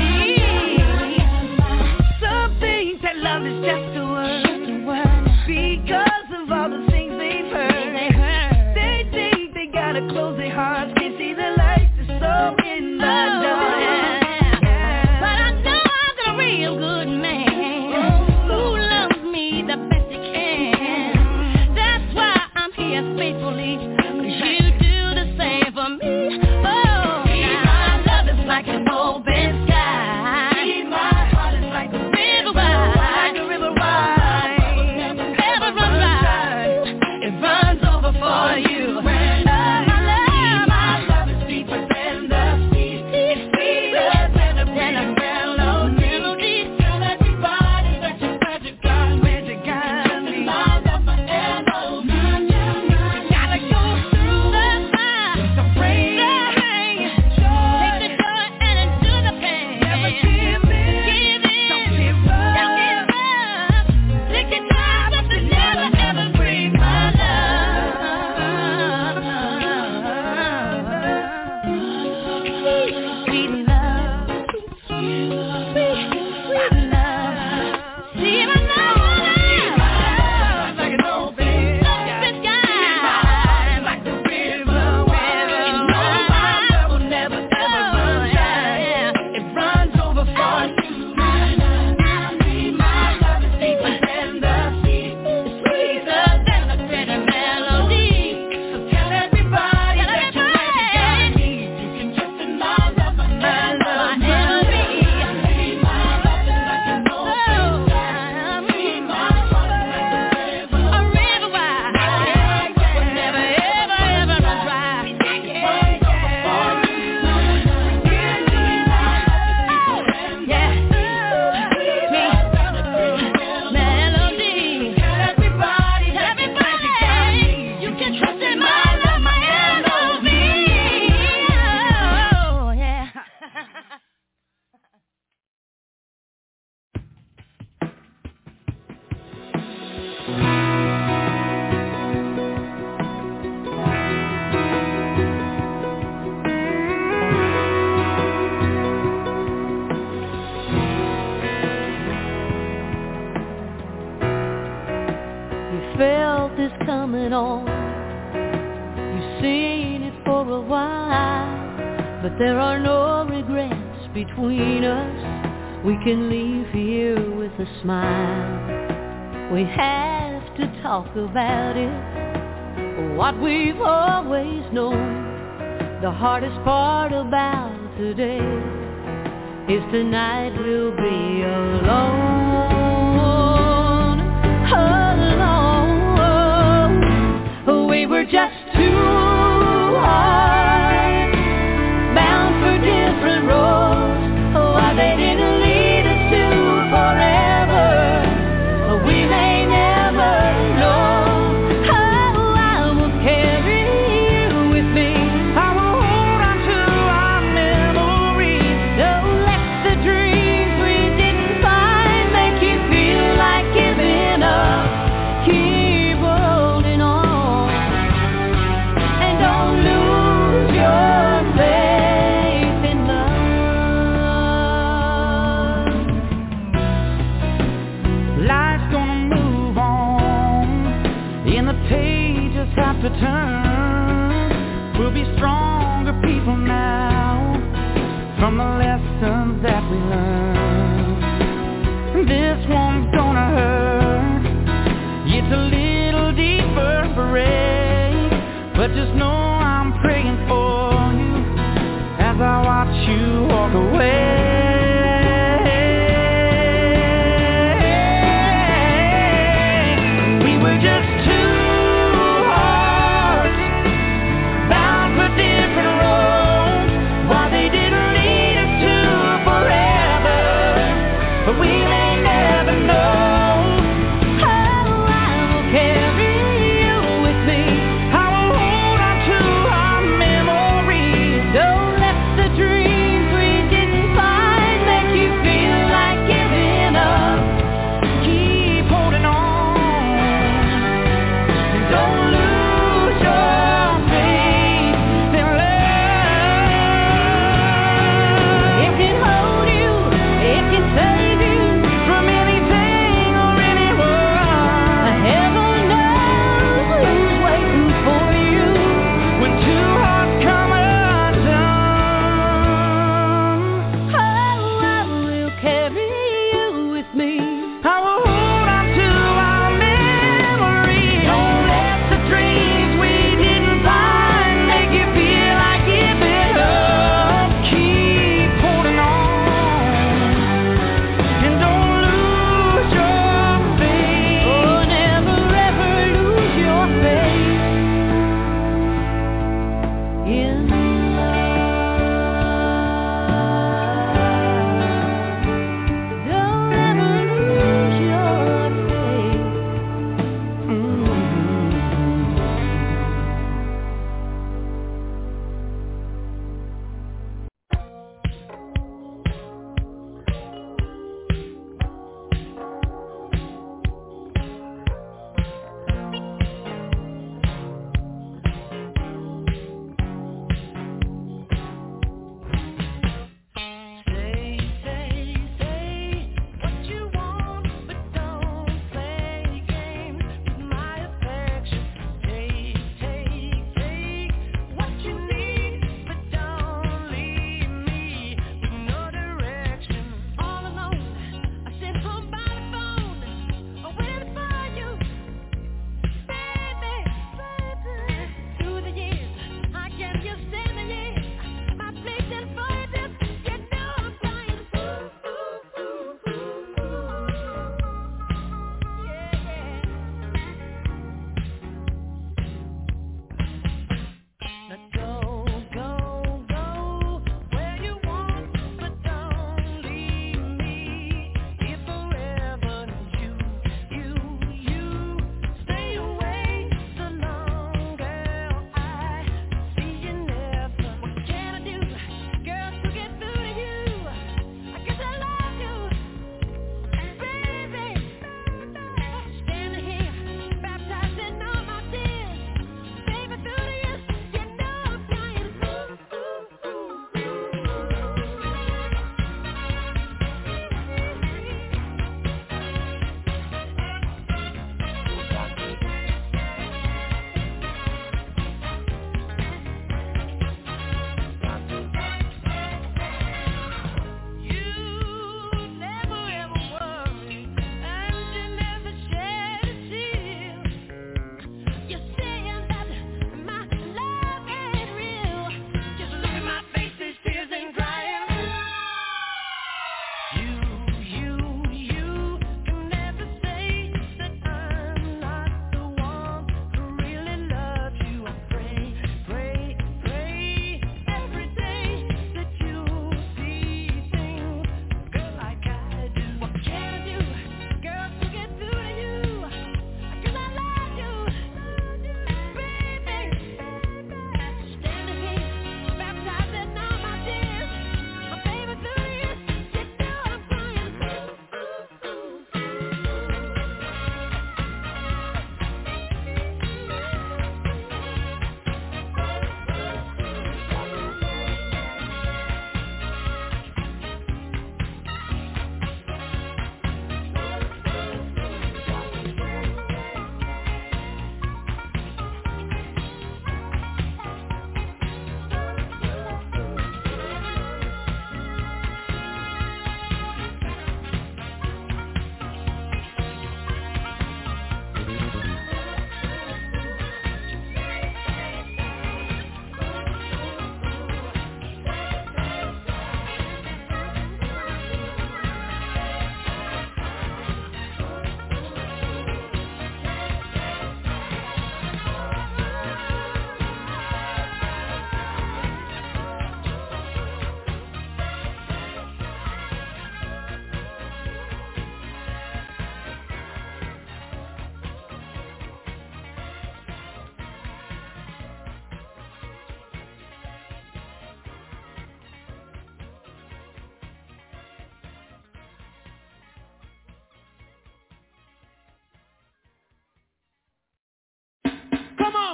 Some think that love is just a word. Because of all the things they've heard. They think they gotta close their hearts. Can't see the light is so in the dark. But I know I've got a real good man who loves me the best he can. That's why I'm here faithfully, 'cause you do the same for me. Oh, my love is like an open sky. My heart is like a river wide. Never run dry. It runs over for you. My love is deeper than the sea. It's sweeter than a melody. Tell everybody that you're glad you got me. My love, my L-O-V. Gotta go through the fire, the rain. Take the joy and endure the pain. Never give in. Don't give up. Take your time, but to never ever break my love. Sweet love. Sweet love. See, my love like an open sky. Like the river wide. You know my love will never ever run dry. It runs over for you. My love is deeper than the sea. It's sweeter than a pretty melody. So tell everybody that you're glad you got me. You can trust in my love, my L-O-V. My love is like an open sky. My heart is like a river wide. Will never ever ever run dry. It runs over for you. Melody. Tell everybody you can trust in my love, my L-O-V. Oh, yeah. You felt this coming on. You've seen it for a while, but there are no regrets between us. We can leave here with a smile. We have to talk about it, what we've always known. The hardest part about today is tonight we'll be alone. Alone. We were just two hearts bound for different roads. Why they didn't lead us to forever, we may never know. Oh, I will carry you with me. I will hold on to our memories. Don't let the dreams we didn't find make you feel like giving up. Keep holding on. from the lessons that we learned. This one's gonna hurt. It's a little deeper break, but just know I'm praying for you as I watch you walk away. We were just two hearts bound for different roads. Why they didn't lead us to forever, but we may never know. Don't let the dreams we didn't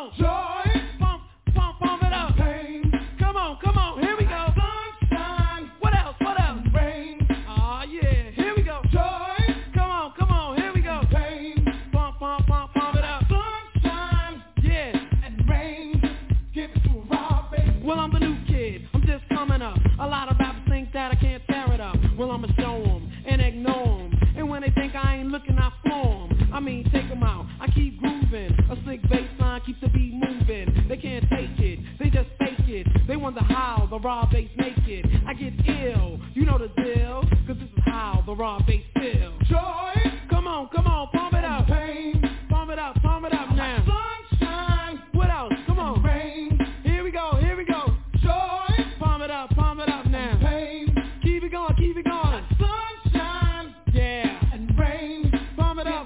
on. Joy. Pump it up. Pain. Come on, here we go. Sunshine. What else? Rain. Oh yeah, here we go. Joy. Come on, here we go. Pain. Pump it up. Sunshine. Yeah, and rain. Give it to a raw baby. Well, I'm the new kid. I'm just coming up. A lot of rappers think that I can't tear it up. Well, I'ma show them and ignore them. And when they think I ain't looking, I floor them. I mean, take them out. I keep grooving. A slick bass line keeps the beat moving. They can't take it. They just fake it. They wonder how the raw bass make it. I get ill. You know the deal. Cause this is how the raw bass feel. Joy. Come on, pump it up. Pain. Pump it up now. Sunshine. What else? Come on. Rain. Here we go. Joy. Pump it up now. Pain. Keep it going. Sunshine. Yeah. And rain. Pump it up.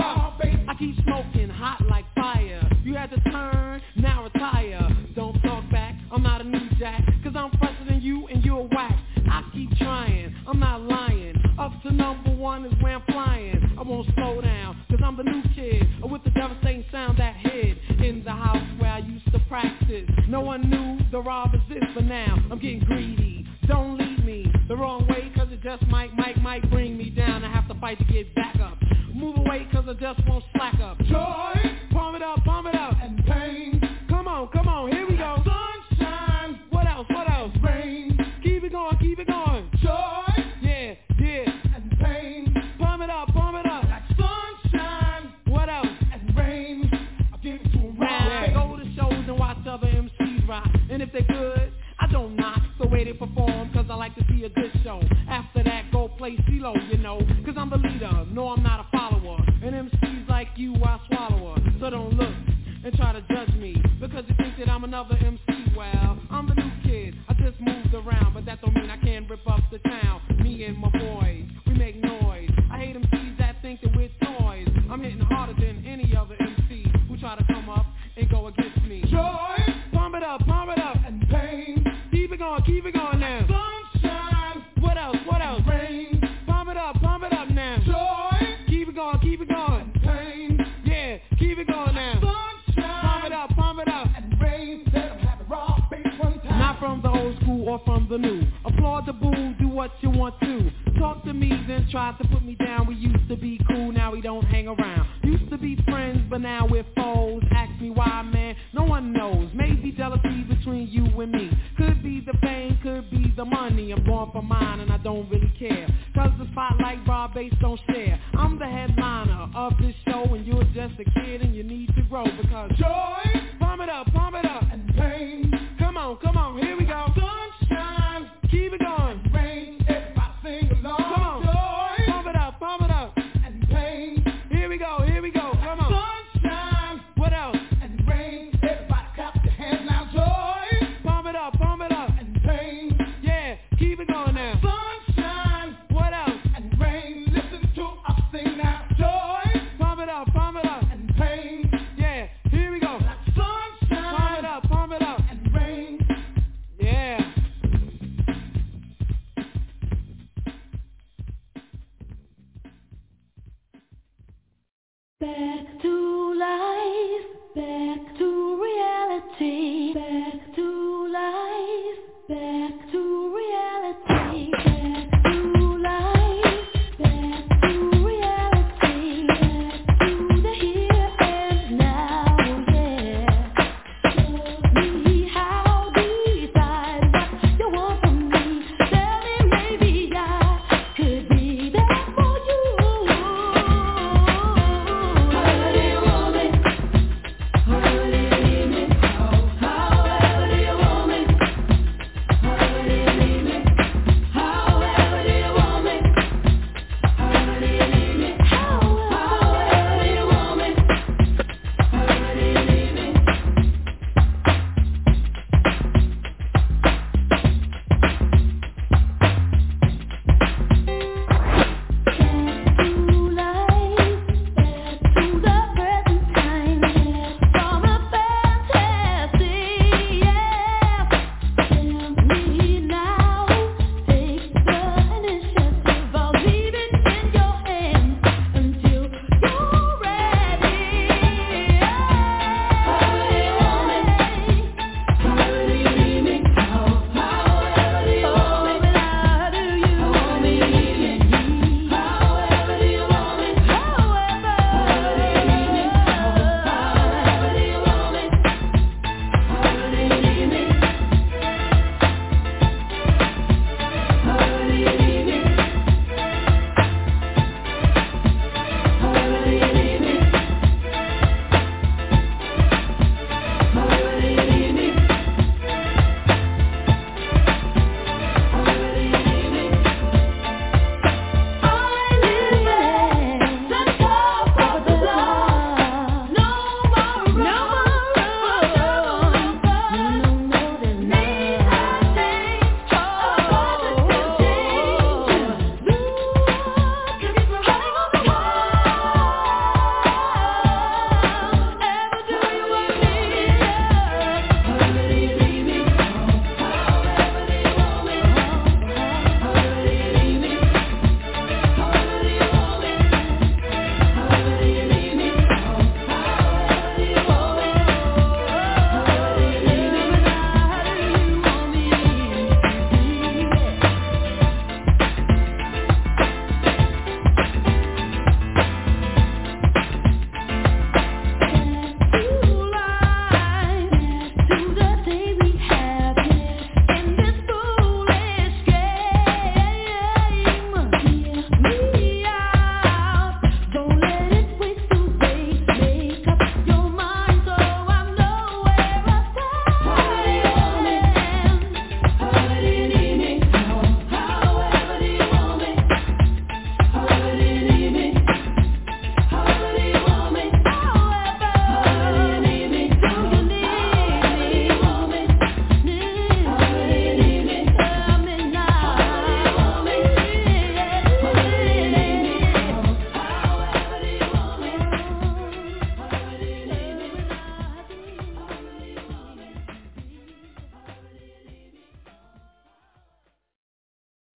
I keep smoking hot like fire. You had to turn, now retire. Don't talk back, I'm not a new jack. Cause I'm fresher than you and you're whack. I keep trying, I'm not lying. Up to number one is where I'm flying. I won't slow down, cause I'm the new kid with the devastating sound that hid in the house where I used to practice. No one knew the raw exists, but now I'm getting greedy. Don't lead me the wrong way, cause it just might bring me down. I have to fight to get back up. Move away cause I just won't slack up. Joy, pump it up, and pain. Come on, here we go. Sunshine, what else? Rain, keep it going. Joy, yeah, and pain. Pump it up, like sunshine. What else? And rain. I'll give it to them right. Go to shows and watch other MCs rock. And if they good, I don't knock the way they perform, cause I like to see a good show. After that, go play CeeLo, you know, cause I'm the leader, no I'm not a follower. And MCs like you, I swallow her. So don't look and try to judge me, because you think that I'm another MC. Well, I'm the new kid, I just moved around, but that don't mean I can't rip up the town. Me and my boys, we make noise. I hate MCs that think that we're toys. I'm hitting harder than any other MC who try to come up and go against me. Joy, pump it up, and pain. Keep it going now. Sunshine, what else? Rain, pump it up now. Joy, keep it going. And pain, yeah, keep it going now. Sunshine, pump it up, and rain. Let them have it raw bass one time. Not from the old school or from the new. Applaud the boo, do what you want to. Talk to me, then try to put me down. We used to be cool, now we don't hang around. Used to be friends, but now we're foes. Ask me why, man, no one knows. Maybe jealousy between you and me. Could be the fame, could be the money. I'm born for mine and I don't really care, cause the spotlight raw bass don't share. I'm the headliner of this show and you're just a kid and you need to grow, because joy, pump it up, and pain. Come on, here we go. Sunshine, keep it going. Rain, everybody sing along. Come on, joy, pump it up, and pain. Here we go. Come on. Sunshine, what else? And rain, everybody clap your hands now. Joy, pump it up, and pain. Yeah, keep it going now. Sunshine, what else? And rain, listen to us sing now. Joy, pump it up, and pain. Yeah, here we go. Like sunshine, pump it up, and rain. Yeah.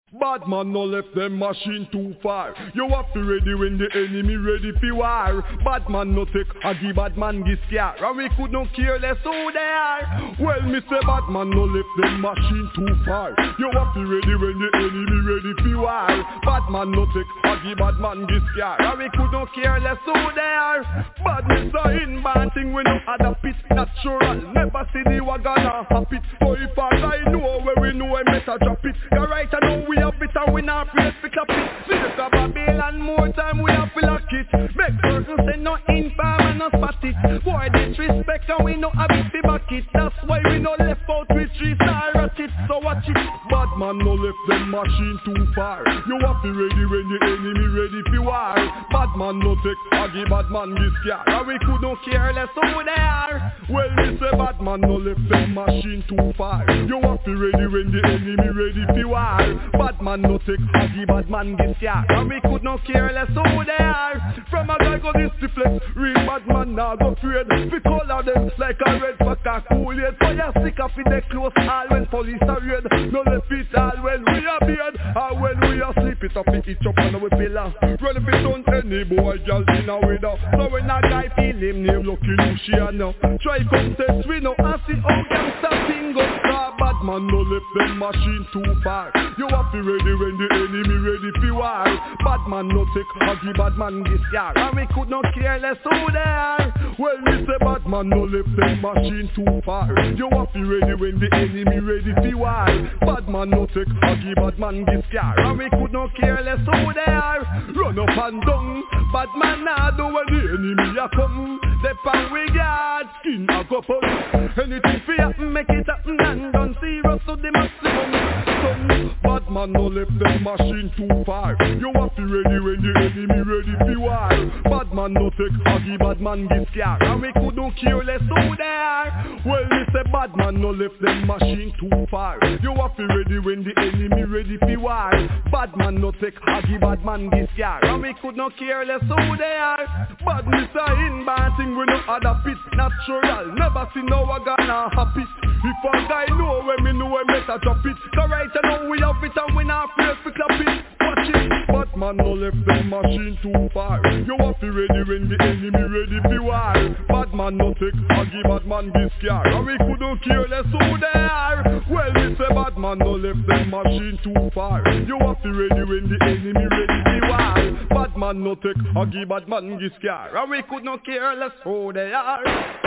Bad man no left them machine too far. You have to ready when the enemy ready for war. Bad man no take a give bad man this scare. And we could not care less who they are. Well, me say bad man no left them machine too far. You have to ready when the enemy ready for war. Bad man no take a give bad man this scare. And we could not care less who they are. Badness are in banting we no other pit natural. Never see the wagon or hop it. So if I know where we know I better drop it. You're right, I know we have it and we not afraid to clap it. See the Babylon more time we have to lock it. Make person say no infam and no spot it. Boy disrespect and we no have it to back it. That's why we no left out with 3-star rocket. So watch it. Bad man no left them machine too far. You have to ready when the enemy ready for war. Bad man no take aggy bad man this car. And we could no care less who they are. Well we say bad man no left them machine too far. You have to ready when the enemy ready for war. Bad man no take aggy bad man this car. And we could no care less who they are. From a guy go this to flex. Real bad man now go afraid. We color them like a red pack of Kool-Aid. So you stick up in the close all when police are red. No left it all when we are beard. Or when we are sleep it up in each up on our pillar. Run if it on any boy girl in a window. So when a guy feel him name Lucky Luciano. Try come test we know and see how gangsta thing go. Bad man no left them machine too far. You have to ready when the enemy ready for war. Bad man no take huggy bad man this year. And we could not care less who they are. Well we say bad man no left them machine too far. You have to ready when the enemy ready for war. Bad man no take huggy bad man this year. And we could not care less who they are. Run up and down. Bad man now do when the enemy a come. The pan we got skin a go up. Anything for happen make it happen and done. Serious to the maximum. Bad man no left them machine too far. You have to ready when the enemy ready for war. Bad man no take huggy bad man this car. And we could no care less who they are. Well we say bad man no left them machine too far. You have to ready when the enemy ready for war. Bad man no take huggy bad man this car. And we could no care less who they are. Badness are in banting we no other pit natural. Never see no wagon or happy. If a guy know when we know I better drop it. Cause right now we have it and we not afraid to clap it. Watch it. Bad man no left them machine too far. You have to ready when the enemy ready for war. Bad man no take huggy bad man this car. And we couldn't care less who they are. Well we say bad man no left them machine too far. You have to ready when the enemy ready for war. Bad man no take huggy bad man this car. And we could not care less who they are.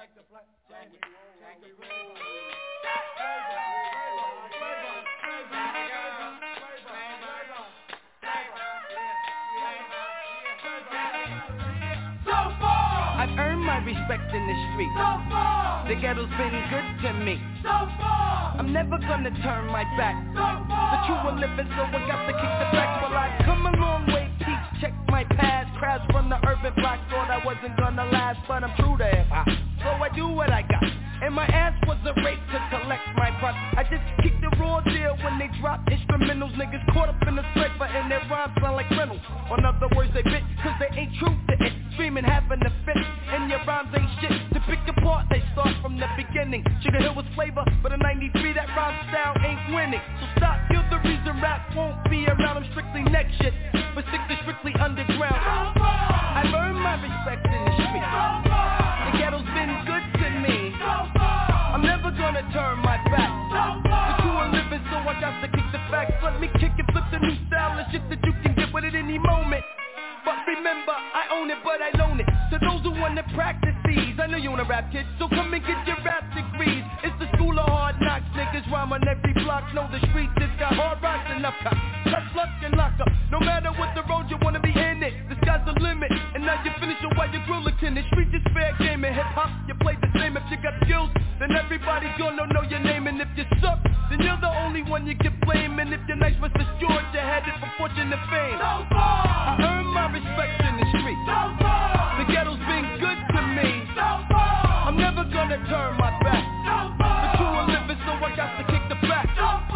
I've earned my respect in the street. The ghetto's been good to me. I'm never gonna turn my back. The true are living, so I got to kick the back. Well, I've come a long way, peace, check my past. Crowds from the urban block, thought I wasn't gonna last, but I'm true to hip-hop. So I do what I got. And my ass was a rape to collect my props. I just kicked the raw deal when they drop instrumentals. Niggas caught up in the cipher and their rhymes sound like rentals. In other words, they bit, cause they ain't true to it. Screaming, having a fit, and your rhymes ain't shit. To pick apart, they start from the beginning. Sugar Hill was flavor, but in 93 that rhyme style ain't winning. So stop, you're the reason rap won't be around. I'm strictly next shit, but stick to strictly underground. I've earned my respect in the street. The ghetto's been good to me. I'm never gonna turn my back. The true are living, so I got to kick the facts. Let me kick and flip the new style and shit that you can get with it any moment. But remember, I own it, but I loan it to those who wanna practice these. I know you wanna rap, kid, so come and get your rap degrees. It's the school of hard knocks, niggas rhyme on every block. Know the streets just got hard rocks and up cops. Touch luck and lock up. No matter what the road you wanna be in it, the sky's the limit. And now you finish your while you're grilling. The street is fair game and hip hop. You play the same. If you got skills, then everybody gonna know your name. And if you suck, then you're the only one you can blame. And if you're nice, Mr. Georgia, headed for fortune and fame. I earn my respect in the street. The ghetto's been good to me. I'm never gonna turn my back. The true are living, so I got to kick the back.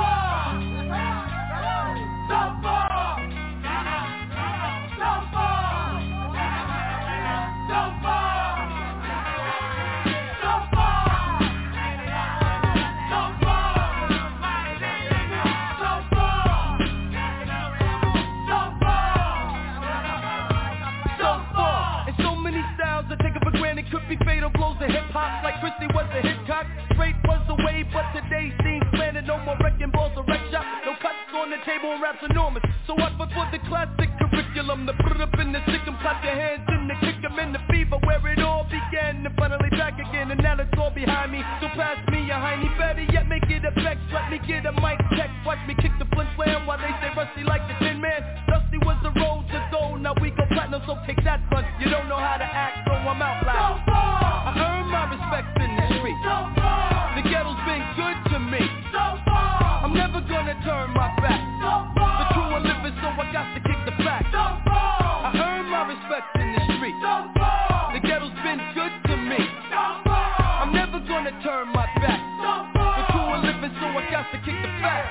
Could be fatal blows to hip-hop like Christy was a Hitchcock. Straight was the way, but today seems planted. No more wrecking balls or wreck shop. No cuts on the table and rap's enormous. So I prefer the classic curriculum. To put it up in the sick and clap your hands in the kick 'em in the fever where it all began. And finally back again, and now it's all behind me. So pass me a hiney, better yet make it a vex. Let me get a mic check. Watch me kick the flint slam while they say rusty like the Tin Man. Dusty was the road to gold, now we go platinum, so kick that son. You don't know how to act, so I'm out loud. I earn my respect in the street. The ghetto's been good to me. I'm never gonna turn my back. The true are living, so I got to kick the back. I earn my respect in the street. The ghetto's been good to me. I'm never gonna turn my back. The true are living, so I got to kick the back.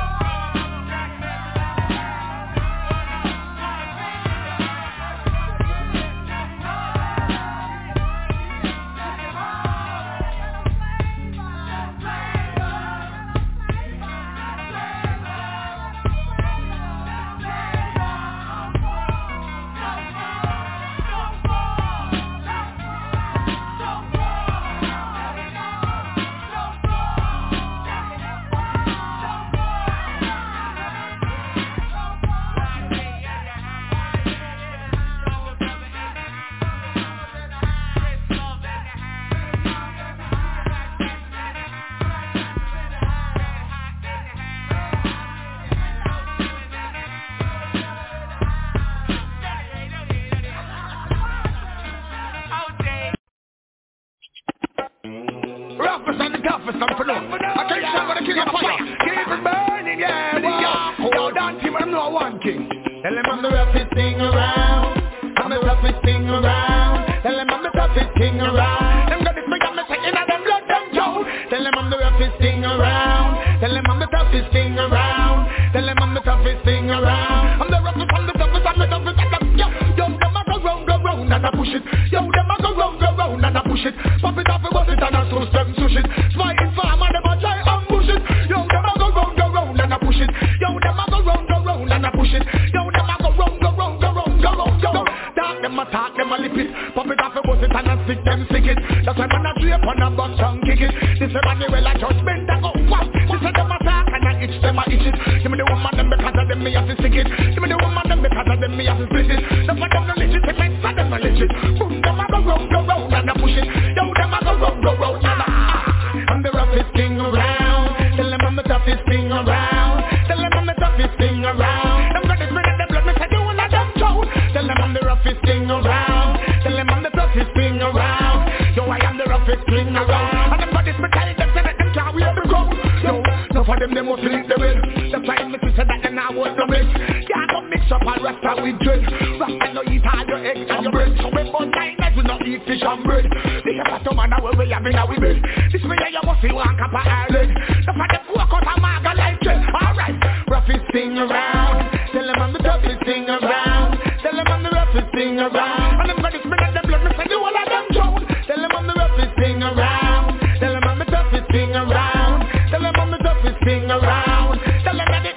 Tell them I'm the roughest thing around. I'm the toughest thing around. Tell them I'm the toughest thing around. Them got this big, I'm taking out them blood, them Joe. Tell them I'm the roughest thing around. Tell them I'm the toughest thing around. Tell them I'm the toughest thing around. I'm the roughest, I'm the toughest, I'm the toughest. Yo, them a go round and I push it. Yo, them a go round and I push it. Pop it off, it was it and I so them sush it. Smile in farm and them a try ambush it. Yo, them a go round and I push it. Yo, them a go round and I push it. Yo, them a go round. Talk them a talk, them a lip it. Pop it off, it was it and I stick them stick it. That's why man a drape on a box and kick it. This is Manuel a judgment I go what? This is them a talk and I itch them a itch it. Give me the woman them because of them me have to stick it. Give me the woman them because of them me have to split it. That's why them no legit, it makes them no legit. Boom, them a go round and I push it. Yo, them a go round. round, go round. I'm the roughest king around. Tell them I'm the toughest king around. Tell them I'm the toughest king around. I'm gonna spread the blood, me say you all of them told. Tell them I'm the roughest king around. Tell them I'm the toughest king around. Yo, I am the roughest king around. And them bodies me tell them say that them can't wear the crown. Yo, no for them must live the will. That's why me say that them now want the mix. Can't go mix up a rasta with drink. Rasta no eat all your eggs and your bread. So we burn nine nights we no eat fish and bread. This is a man where we have in our bed. This way you must see one cup of Ireland. No for them walk out a maga like it. Alright, roughest thing around. Tell them I'm the toughest thing around. Tell them I'm the roughest thing around. And them got this me let them blood me say you all of them drown. Tell them I'm the roughest thing around. Tell them I'm the toughest thing around. Tell them I'm the toughest thing around. Tell them that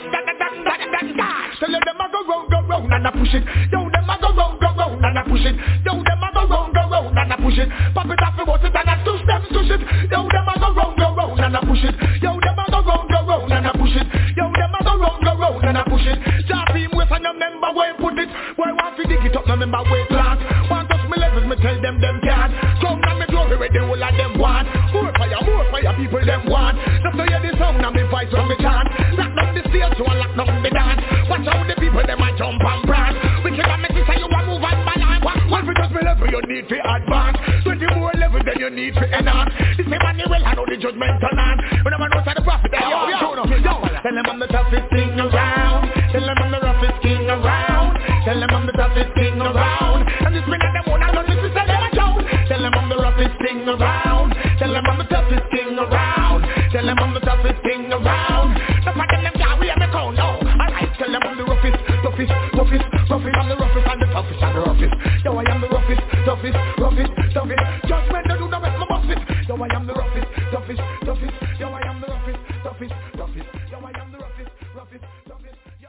tell them I go round and I push it. Yo, them I go round and I push it. Yo, them I go round and I push it. Pop it off and watch it and I touch them, touch it. Yo, them I go round and I push it. Yo, them I go round and I push it. Yo, them I go round and I push it. Just him with and remember where put it. Why want to dig it up, remember where plant. Want touch me levels, me tell them can't. Come and me glory where they all of them want. More fire, people them want. Just to hear the sound and me voice from me chant. Lock down the stage, so I lock down the dance. Watch out the people, them a jump and prance. Wicked and make it say you a move and balance. One for just me level, you need to advance. 20 more levels, then you need to enhance. This same man, you will handle the judgment on hand. When I'm outside the prophet, then yo. Tell them I'm the toughest king around. Tell them I'm the roughest king around. Tell them I'm the toughest king around. And this minute, them won't allow me to say them a joke. Tell them I'm the roughest king around. Tell them I'm the toughest king around. Tell them I'm the toughest king around. The fact that them can't wear me crown, no. Alright, tell them I'm the roughest. I'm the roughest and the toughest and the roughest. Yo, I am the roughest. Judgment, don't do the rest, my boss it. Yo, I am the roughest. Yo, I am the roughest. Yo, I am the roughest. Yo,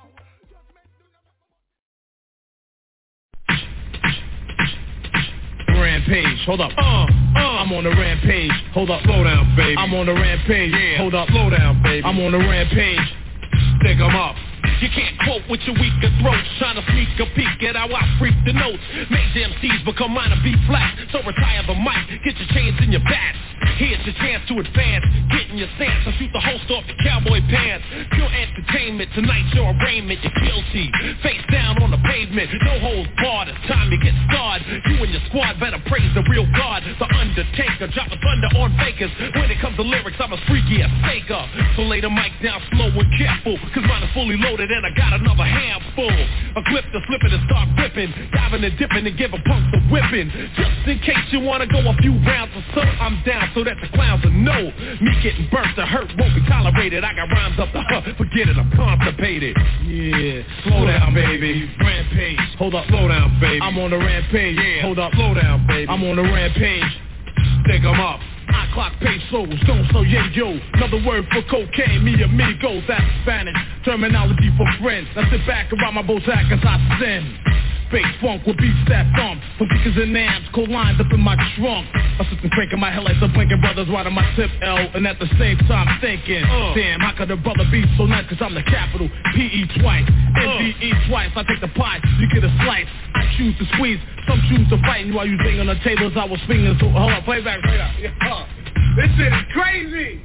Rampage, hold up. I'm on the rampage. Hold up, slow down, baby. I'm on the rampage. Yeah. Hold up, slow down, baby. I'm on the rampage. Stick 'em up. You can't quote with your weaker throats, trying to sneak a peek at how I freak the notes. Major MCs become mine to be flat, so retire the mic, get your chains in your bats. Here's your chance to advance, get in your stance, and shoot the host off your cowboy pants. Pure entertainment, tonight's your arraignment, you're guilty. Face down on the pavement, no holds barred, it's time to get started. You and your squad better praise the real God, the Undertaker, dropping thunder on fakers. When it comes to lyrics, I'm as freaky as faker. So lay the mic down slow and careful, cause mine is fully loaded and I got another handful. A clip to slip it and start ripping, diving and dipping and give a punk the whipping. Just in case you wanna go a few rounds or so, I'm down so that the clowns will know. Me getting burnt to hurt won't be tolerated. I got rhymes up the forget it, I'm constipated. Yeah, slow down, baby. Rampage, hold up, slow down, baby. I'm on the rampage. Yeah, hold up, slow down, baby. I'm on the rampage. Stick 'em up. I clock pesos, don't so yeah yo. Another word for cocaine, me amigos, that's Spanish terminology for friends. I sit back around my Bozak as I sin. Fake funk with beats that thump, from speakers and amps, cold lines up in my trunk. Assistant cranking my headlights, I'm blinking brothers right on my tip L, and at the same time thinking, damn, how could a brother be so nice? Cause I'm the capital, P-E twice, N-D-E twice. I take the pie, you get a slice. I choose to squeeze, some choose to fight. And while you bang on the tables, I was swinging. So hold on, play back, play back. Yeah. This shit is crazy.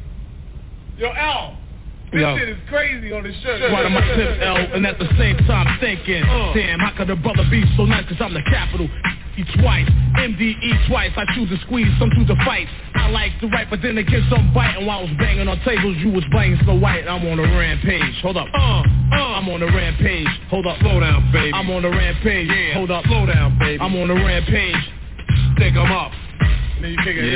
Yo, L. This shit is crazy on this shirt. Right on my tip L, and at the same time thinking, damn, how could a brother be so nice? Cause I'm the capital, E twice, M-D-E twice. I choose to squeeze, some choose to fight. I like to write, but then again some bite. And while I was banging on tables, you was playing Snow White. I'm on a rampage, hold up. I'm on a rampage, hold up, slow down, baby. I'm on a rampage, yeah. Hold up, slow down, baby. I'm on a rampage, stick 'em up. Then you kick it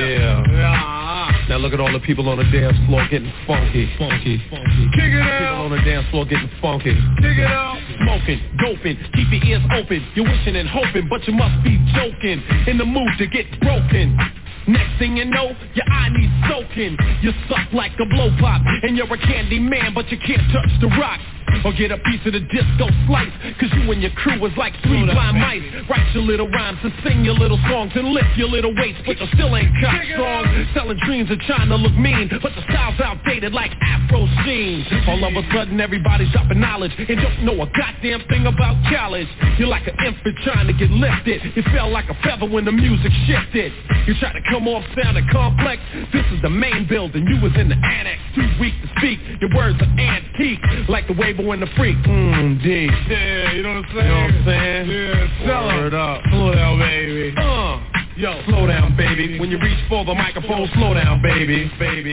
Now look at all the people on the dance floor getting funky. Kick it out. People on the dance floor getting funky. Kick it out. Smoking, doping, keep your ears open. You're wishing and hoping, but you must be joking. In the mood to get broken. Next thing you know, your eye needs soaking. You suck like a blow pop, and you're a candy man, but you can't touch the rock. Or get a piece of the disco slice, cause you and your crew was like three blind mice. Write your little rhymes and sing your little songs and lift your little weights, but you still ain't cock strong. Selling dreams and trying to look mean, but the style's outdated like Afro sheen. All of a sudden everybody's dropping knowledge and don't know a goddamn thing about college. You're like an infant trying to get lifted. You fell like a feather when the music shifted. You try to come off sounding complex. This is the main building, you was in the annex. Too weak to speak, your words are antique, like the Weibo and the Freak. D. Yeah, you know what I'm saying? You know what I'm saying? Yeah, sell it up. Slow down, baby. Yo, slow down, baby. When you reach for the microphone, slow down, baby.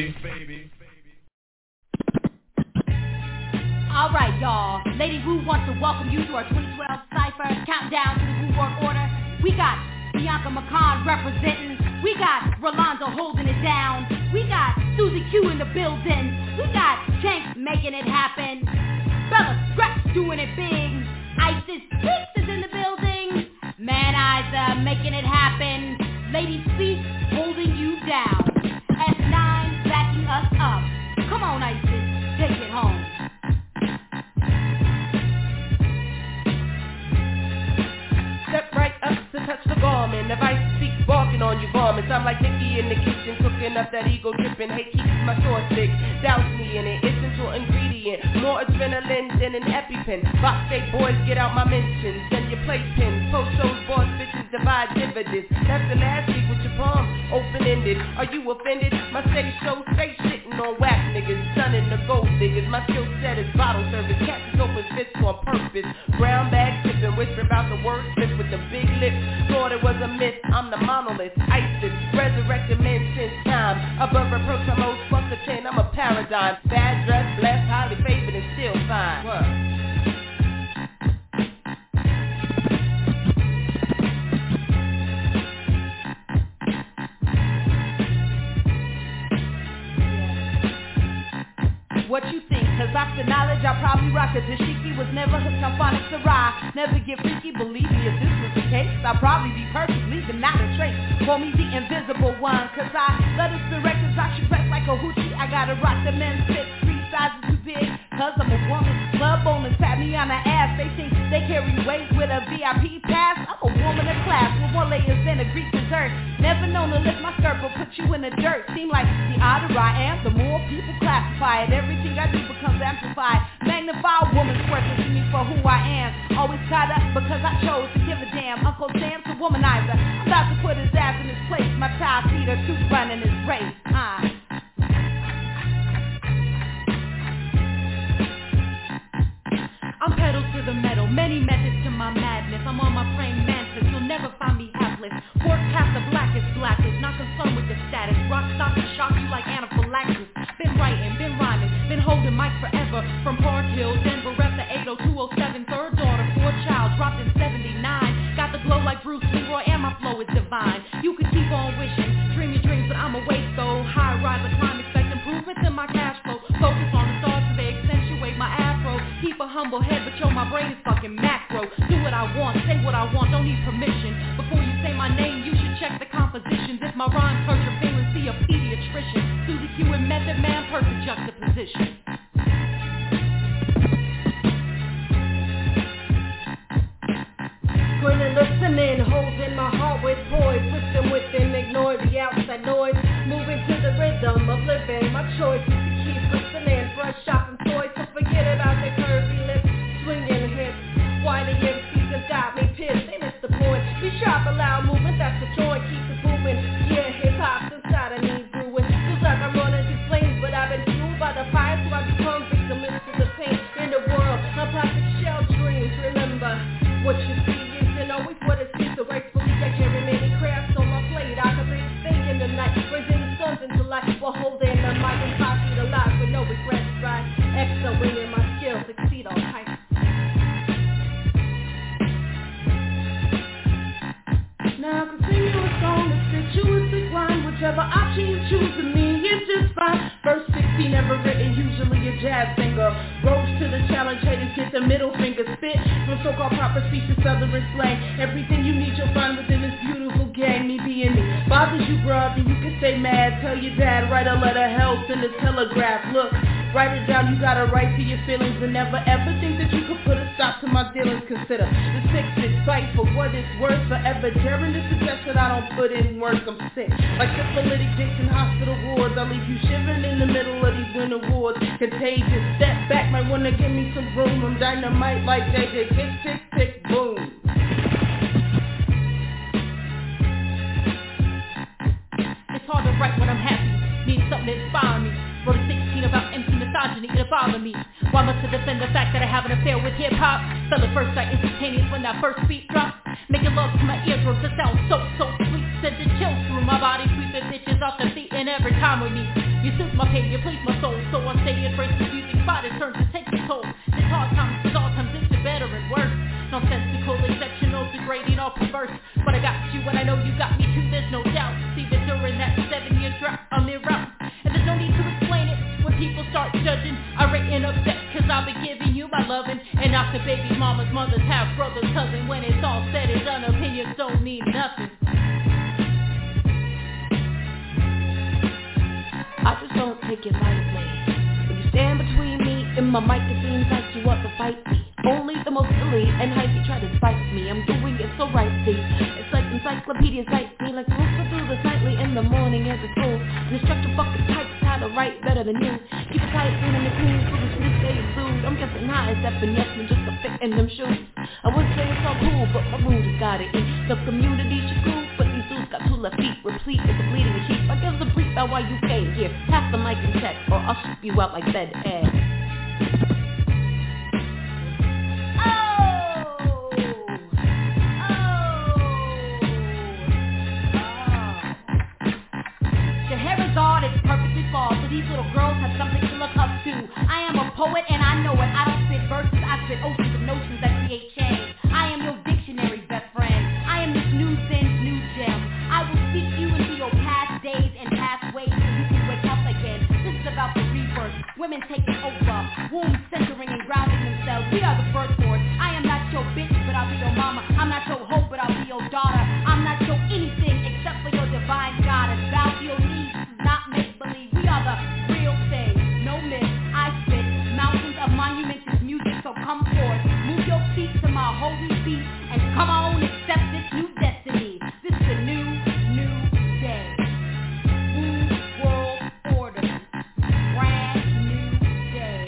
All right, y'all. Lady Wu wants to welcome you to our 2012 Cypher Countdown to the Wu World Order. We got Bianca McCon representing. We got Rolando holding it down. We got Susie Q in the building. We got Tank making it happen. Bella Scratch doing it big. Isis Six is in the building. Man Eyes making it happen. Lady Speak holding you down. S9 backing us up. Come on, Isis, take it home. Step right up to touch the garment. The vice speaks barking on your garments. I'm like Nikki in the kitchen cooking up that ego dripping. Hate keeps my sauce thick. Douse me in it. Essential ingredient. More adrenaline than an EpiPen. Box state boys get out my mentions. Send your playpens. Post shows, boss bitches divide dividends. That's the last week with your palm open-ended. Are you offended? My steady show stay shitting on whack niggas. Stunning the gold diggers. My skill set is bottle service. Cats is open fists on purpose. Brown bag tipping. Whisper about the word slip with the big lips. Thought it was a myth. I'm the monolith. Isis. Resurrected men since time. Above reproach I'm old plus a 10. I'm a paradigm. Bad dress, blessed, highly favored and still fine. What? What you think? Cause after knowledge I probably rock a dashiki. Was never hooked on phonics or rye. Never get freaky, believe me if this was the case I'd probably be perfect, leaving not a trace. Call me the invisible one. Cause I let us the records I should press like a hoochie. I gotta rock the men's fit, 3 sizes too big. Cause I'm a woman, club owners pat me on the ass. They think they carry weight with a VIP pass. I'm a woman of class with more layers than a Greek dessert. Never known to lift my skirt but put you in the dirt. Seem like the odder I am, the more people classify it. Everything I do becomes amplified. Magnify a woman's worth to see me for who I am. Always caught up because I chose to give a damn. Uncle Sam's a womanizer. I'm about to put his ass in his place. My child feet are too running his race. I'm pedal to the metal, many methods to my madness. I'm on my praying mantis, you'll never find me hapless. Fourth past the blackest blacklist, not concerned with the status. Rock stock and shock you like anaphylaxis. Been writing, been rhyming, been holding mic forever. From Park Hill, Denver, rep the 80207. Third daughter, 4th child, dropped in 79. Got the glow like Bruce Leroy and my flow is divine. You can keep on wishing, dream your dreams, but I'm a waste though. High rise, I climb, expect improvements in my cash flow. Focus on the stars so they accentuate my afro. Keep a humble head, but yo, my brain is fucking macro. Do what I want, say what I want, don't need permission. Before you say my name, you should check the compositions. If my rhymes hurt your feelings, see a pediatrician. Susie Q and Method Man, perfect juxtaposition. Grinning, listening, holding my heart with poise. Twisting within, ignore the outside noise. Moving to the rhythm of living. My choice is to keep listening. Brush shopping toys, so forget about the curvy lips. Swinging hips, why the MCs have got me pissed. They miss the point. Be sharp, allow movement, that's the joint. Keep it moving. Yeah, hip-hop's inside, I need brewing. Feels like I'm running through flames, but I've been fueled by the fire, so I become victimless to the pain in the world. My plastic shell dreams, remember what you see. Always what it seems so gracefully I carry many crafts on my plate. I can make stay in the night, raising the suns into life while holding the mic and 5 feet alive with no regrets. Right, excelling in my skills, exceed all heights. Now continue a song that fits you with the grind. Whichever option you choose to me is just fine. Verse 60 never written, usually a jazz singer. Rose to the challenge, haters get the middle finger. Spit from so-called proper speech to southern slang. Everything you need you'll find within this beautiful gang. Me being me bothers you, bruh, then you can stay mad. Tell your dad, write a letter, help, send a telegraph. Look, write it down, you got a right to your feelings. And never ever think that you could put a stop out to my dealings, consider the sixth fight for what it's worth. Forever daring to suggest that I don't put in work. I'm sick, like syphilitic dicks in hospital wards. I leave you shivering in the middle of these winter wars. Contagious, step back, might wanna give me some room. I'm dynamite like JJ, tick, tick, tick, boom. It's hard to write when I'm happy. Need something to inspire me. Wrote a 16 about empty misogyny, it'll bother me. Why must I defend the fact that I have an affair with hip-hop? Fell at first sight instantaneous when that first beat dropped. Making love to my eardrums, it sounds so sweet. Sent the chills through my body, sweep the bitches off their feet. And every time we meet, you soothe my pain, you please my soul. So I say it breaks the music spot, it turns to take its toll. It's hard times, cause all times it's better and worse. Nonsensical, exceptional, degrading, all perverse. But I got you and I know you got me too, there's no doubt. See that during that 7-year drought, I'm in route. And there's no need to explain it when people start judging. I written upset cause I've been giving you my loving. And not the baby's mama's mother's half brother's cousin. When it's all said and done, opinions don't mean nothing. I just don't take it lightly. When you stand between me and my mic, it seems like you want to fight me. Only the most silly and hypey try to spite me. I'm doing it so right, see. It's like encyclopedia sites me, like Rooster through the nightly in the morning as a tool. And the structure fucking types how to write better than you. You can type in the queen for the Smith day food. I'm guessing high as definition just to fit in them shoes. I would say it's all cool, but my mood has got it in. The community should cool, but these dudes got 2 left feet, replete with the bleeding and cheap. I guess the brief about why you came here. Pass the mic and check, or I'll shoot you out like bed air. It's perfectly flawed, so these little girls have something to look up to. I am a poet and I know it. I don't spit verses, I spit oceans of notions that create change. I am your dictionary, best friend. I am this new sin's new gem. I will speak you into your past days and past ways so you can wake up again. This is about the rebirth, women taking over, wombs centering and grounding themselves. We are the birth force. I am not your bitch, but I'll be your mama. I'm not your hoe, but I'll be your daughter. I'm not your anything except for your divine goddess. Bow to your knees, not make-believe. We are the real thing, no myth. I spit mountains of monumentous music, so come forth. Move your feet to my holy beat and come on, accept this new destiny. This is a new day. New world order. Brand new day.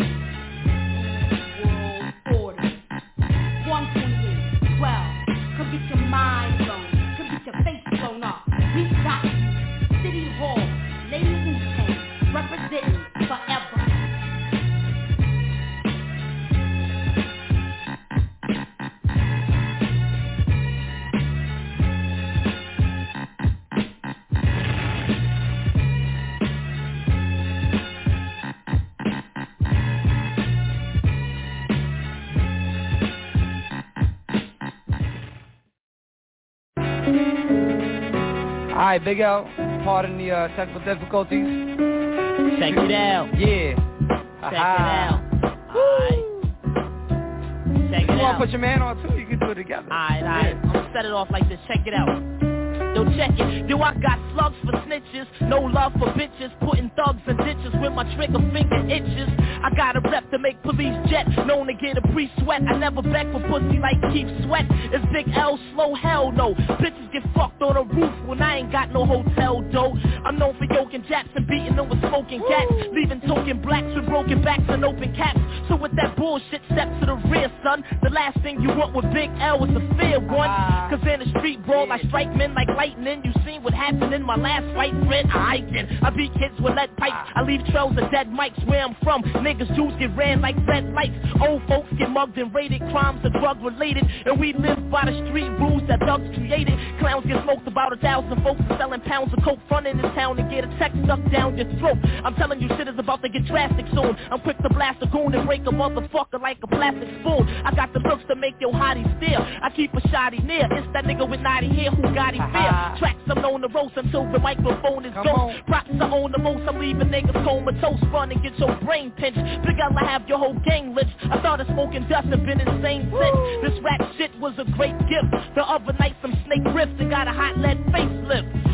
New world order. 128, 12. Come get your mind blown. Come get your face blown off. We got you. City Hall. Ladies and gents, representing forever. Alright, Big L, pardon the technical difficulties. Check it out. Yeah. Check it out. Alright. Check it out. You wanna put your man on too? You can do it together. Alright. I'm gonna set it off like this. Check it out. Yo, check it. Yo, I got slugs for snitches. No love for bitches. Putting thugs in ditches with my trigger finger itches. I got a rep to make police jet. Known to get a pre-sweat. I never beg for pussy like Keith Sweat. It's Big L slow, hell no. Bitches get fucked on a roof when I ain't got no hotel dough. I'm known for yoking jacks and beating them with smoking cats. Leaving token blacks with broken backs and open caps. So with that bullshit, step to the rear, son. The last thing you want with Big L is a fair one. Cause in the street brawl, I strike men like lightning. You seen what happened in my last fight, friend? I beat kids with lead pipes. I leave trails of dead mics where I'm from. Niggas Jews get ran like red lights. Old folks get mugged and raided. Crimes are drug related. And we live by the street rules that thugs created. Clowns get smoked, about 1,000 folks selling pounds of coke, front in this town and get a text stuck down your throat. I'm telling you, shit is about to get drastic soon. I'm quick to blast a goon and break a motherfucker like a plastic spoon. I got the looks to make your hottie stare. I keep a shotty near. It's that nigga with naughty hair who got him fear. Tracks I'm known to roast until the microphone is ghost. Props I own the most. I'm leaving niggas comatose. Run and get your brain pinched. Big L, I have your whole gang lynched. I started smoking dust and been insane since. This rap shit was a great gift. The other night some snake riffs and got a hot lead facelift. All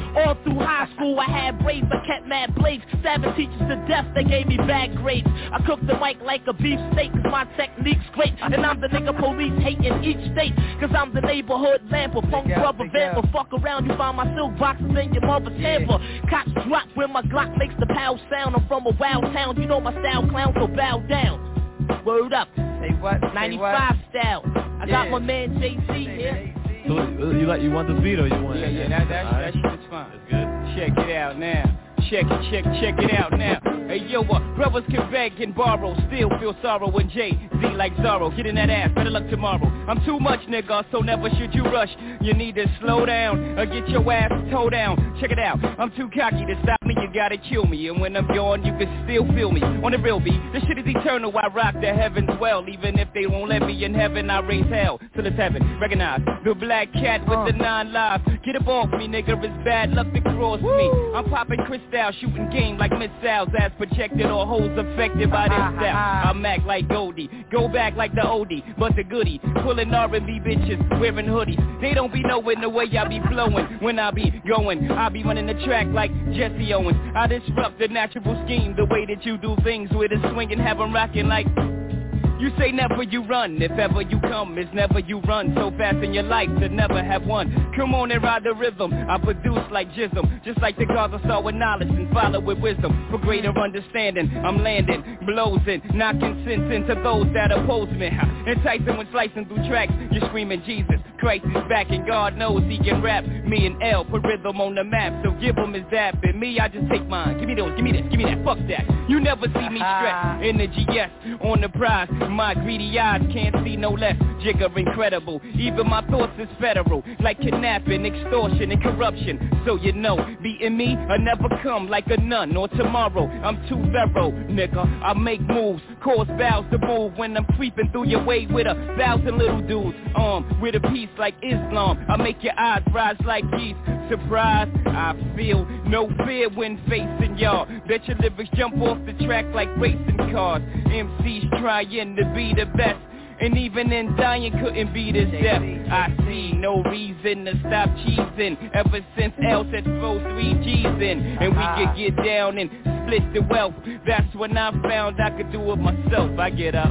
through high school, I had braids, I kept mad blades. Stabbing teachers to death, they gave me bad grades. I cooked the mic like a beefsteak, cause my technique's great. And I'm the nigga police hate in each state, cause I'm the neighborhood lamper, funk rubber vamper. Fuck around, you find my silk boxes in your mother's hamper. Cops drop when my Glock makes the pow sound. I'm from a wild town, you know my style, clown, so bow down. Word up. Say what? 95 style. I got my man JC here. So you want the beat or you want? Yeah, that shit's fine. That's good. Check it out now. Check it out now. Hey yo, brothers can beg and borrow, still feel sorrow when Jay-Z like Zorro. Get in that ass, better luck tomorrow. I'm too much, nigga, so never should you rush. You need to slow down or get your ass toe down. Check it out, I'm too cocky to stop me, you gotta kill me. And when I'm gone, you can still feel me. On the real beat, this shit is eternal, I rock the heavens well. Even if they won't let me in heaven, I raise hell till it's heaven. Recognize the black cat with the 9 lives. Get up off me, nigga, it's bad luck to cross me. I'm popping crystal, shooting game like missiles. As projected or hoes affected by this step. I'm act like Goldie, go back like the oldie, but the goodie, pulling R&B bitches, wearing hoodies. They don't be knowing the way I be flowing. When I be going, I be running the track like Jesse Owens. I disrupt the natural scheme, the way that you do things with a swing and have them rocking like... You say never you run, if ever you come, it's never you run. So fast in your life to never have one. Come on and ride the rhythm, I produce like Jism. Just like the gods I saw with knowledge and follow with wisdom. For greater understanding, I'm landing, blows in, knocking sense into those that oppose me. Enticing when slicing through tracks, you're screaming Jesus Christ is back and God knows he can rap. Me and L put rhythm on the map, so give him his dap. And me, I just take mine, give me those, give me this, give me that, fuck that. You never see me stress, energy yes, on the prize. My greedy eyes can't see no less. Jigger incredible, even my thoughts is federal. Like kidnapping, extortion, and corruption. So you know, beating me, I never come like a nun or tomorrow. I'm too thorough, nigga. I make moves, cause vows to move when I'm creeping through your way with 1,000 little dudes. With a piece like Islam, I make your eyes rise like geese. Surprise, I feel no fear when facing y'all. Bet your lyrics jump off the track like racing cars. MCs trying to be the best, and even in dying couldn't be this death. I see no reason to stop cheesing. Ever since L said throw 3 G's in, and we could get down and split the wealth. That's when I found I could do it myself. I get up.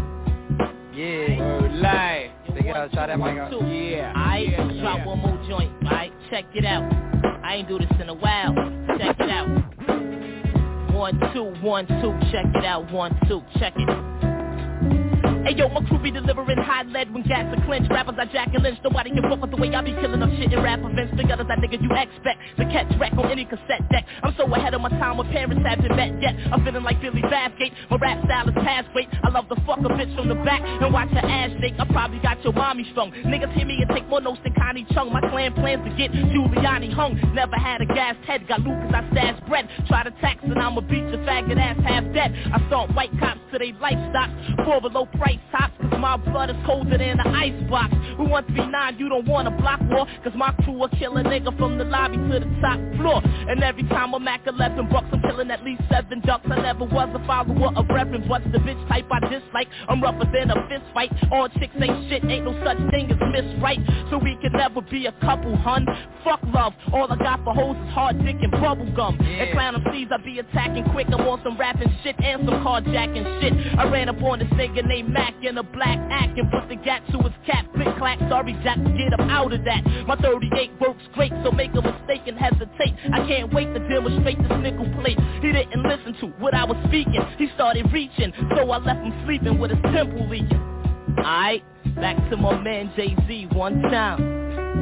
Yeah. Word live. Try that mic out. Yeah. Aight, drop one more joint. Aight, check it out. I ain't do this in a while. Check it out. 1, 2, 1, 2. Check it out. 1, 2. Check it. Hey yo, my crew be delivering high lead when gas are clenched. Rappers are Jack and Lynch, nobody can fuck with the way I be killing up shit in rap events. Big others that nigga you expect to catch wreck on any cassette deck. I'm so ahead of my time, my parents haven't met yet. I'm feeling like Billy Bathgate, my rap style is past great. I love to fuck a bitch from the back and watch her ass shake. I probably got your mommy strung. Niggas hear me and take more notes than Connie Chung. My clan plans to get Giuliani hung. Never had a gassed head, got loot cause I stash bread. Try to tax and I'ma beat your faggot ass half dead. I stomp white cops to they livestock for below price tops, cause my blood is colder than an icebox. We want to be 9, you don't want a block war, cause my crew will kill a nigga from the lobby to the top floor. And every time I'm Mac 11 bucks, I'm killing at least 7 ducks. I never was a follower of Reverend, what's the bitch type I dislike? I'm rougher than a fist fight. All chicks ain't shit, ain't no such thing as miss right. So we can never be a couple, hun. Fuck love, all I got for hoes is hard dick and bubble gum. And clown MCs, I be attacking quick. I'm on some rapping shit and some carjacking shit. I ran up on this nigga named Mac in a black act and put the gat to his cap. Click clack, sorry Jack, get him out of that. My 38 works great, so make a mistake and hesitate. I can't wait to demonstrate this nickel plate. He didn't listen to what I was speaking. He started reaching, so I left him sleeping with his temple leaking. Aight, back to my man Jay-Z one time.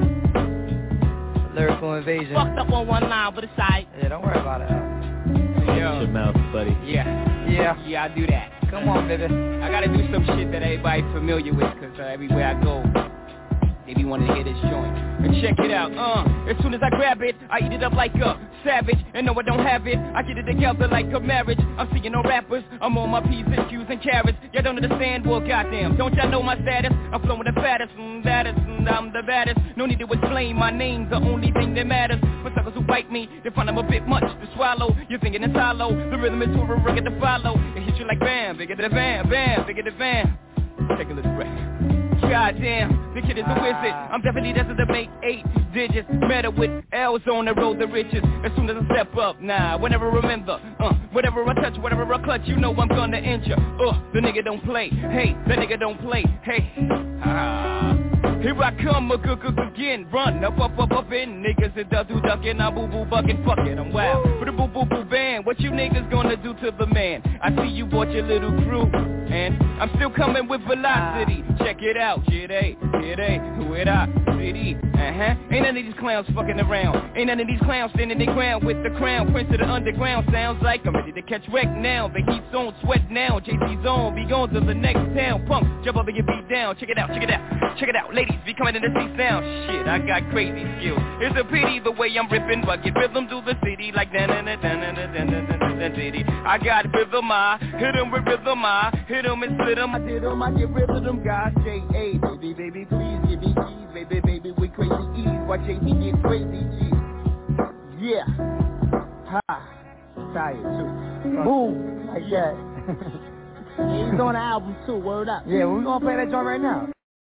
Lyrical invasion. Fucked up on one line, but it's aight. Yeah, don't worry about it. Shut your mouth, buddy. Yeah, I do that. Come on, baby. I gotta do some shit that everybody's familiar with, cause everywhere I go, they be wanting to hear this joint. And check it out, as soon as I grab it, I eat it up like a savage. And no, I don't have it, I get it together like a marriage. I'm seeing no rappers, I'm on my P's and Q's and carrots. Y'all don't understand, well goddamn, don't y'all know my status? I'm flowing the fattest, baddest, I'm the baddest. No need to explain, my name's the only thing that matters. For suckers who bite me, they find I'm a bit much to swallow. You're thinking it's hollow, the rhythm is too rugged to follow. It hits you like bam, bigger than the van, bam, bigger than the van. Take a little breath. Goddamn, the kid is a wizard. I'm definitely destined to make 8 digits. Matter with L's on the road to riches. As soon as I step up, whenever I remember, whatever I touch, whatever I clutch, you know I'm gonna injure. The nigga don't play. Hey, the nigga don't play. Hey, here I come again, run up in niggas that do duckin', I'm boo buckin', fuck it, I'm wild. For the boo band, what you niggas gonna do to the man? I see you bought your little crew, and I'm still coming with velocity. Check it out, J-Day, who it I, city, Ain't none of these clowns fucking around. Ain't none of these clowns standing their ground with the crown. Prince of the underground, sounds like I'm ready to catch wreck now. The heat's on, sweat now, JC's on, be gone to the next town. Punk, jump up and get beat down, check it out, ladies, be coming in the seats now. Shit, I got crazy skills. It's a pity the way I'm ripping, but get rhythm through the city like city. I got rhythm, I hit 'em with rhythm, I hit 'em and split 'em. I did 'em, I get rid of them guys. J.A. Baby, please give me keys, baby, we crazy ease. Watch JD get crazy, G. Yeah. Ha. Tired too. Boom, like that. He's on the album too, word up. Yeah, we're gonna play that joint right now.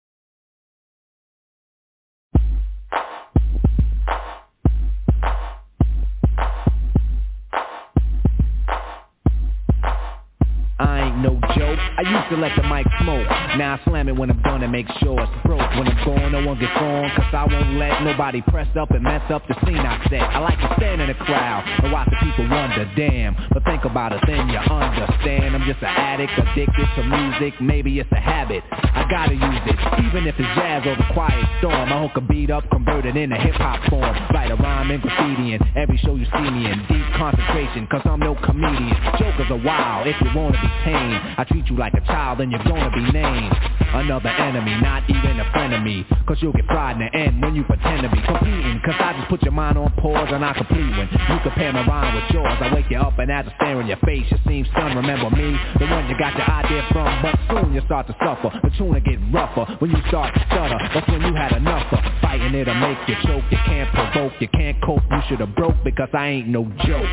I ain't no joke, I used to let the mic smoke. Now I slam it when I'm done and make sure it's broke. When I'm gone, no one gets on, cause I won't let nobody press up and mess up the scene I set. I like to stand in the crowd and watch the people wonder, damn. But think about it, then you understand. I'm just an addict, addicted to music, maybe it's a habit. I gotta use it, even if it's jazz or the quiet storm. I hook a beat up, convert it into hip-hop form. Write a rhyme and graffiti in every show you see me in. Deep concentration, cause I'm no comedian. Jokers are wild, if you wanna be tame. I treat you like a child and you're gonna be named another enemy, not even a friend of me. Cause you'll get fried in the end when you pretend to be competing. Cause I just put your mind on pause and I complete when you compare my rhyme with yours. I wake you up and as I stare in your face, you seem stunned. Remember me, the one you got your idea from. But soon you start to suffer, the tune will get rougher when you start to stutter. That's when you had enough of fighting it'll make you choke. You can't provoke, you can't cope, you should've broke. Because I ain't no joke.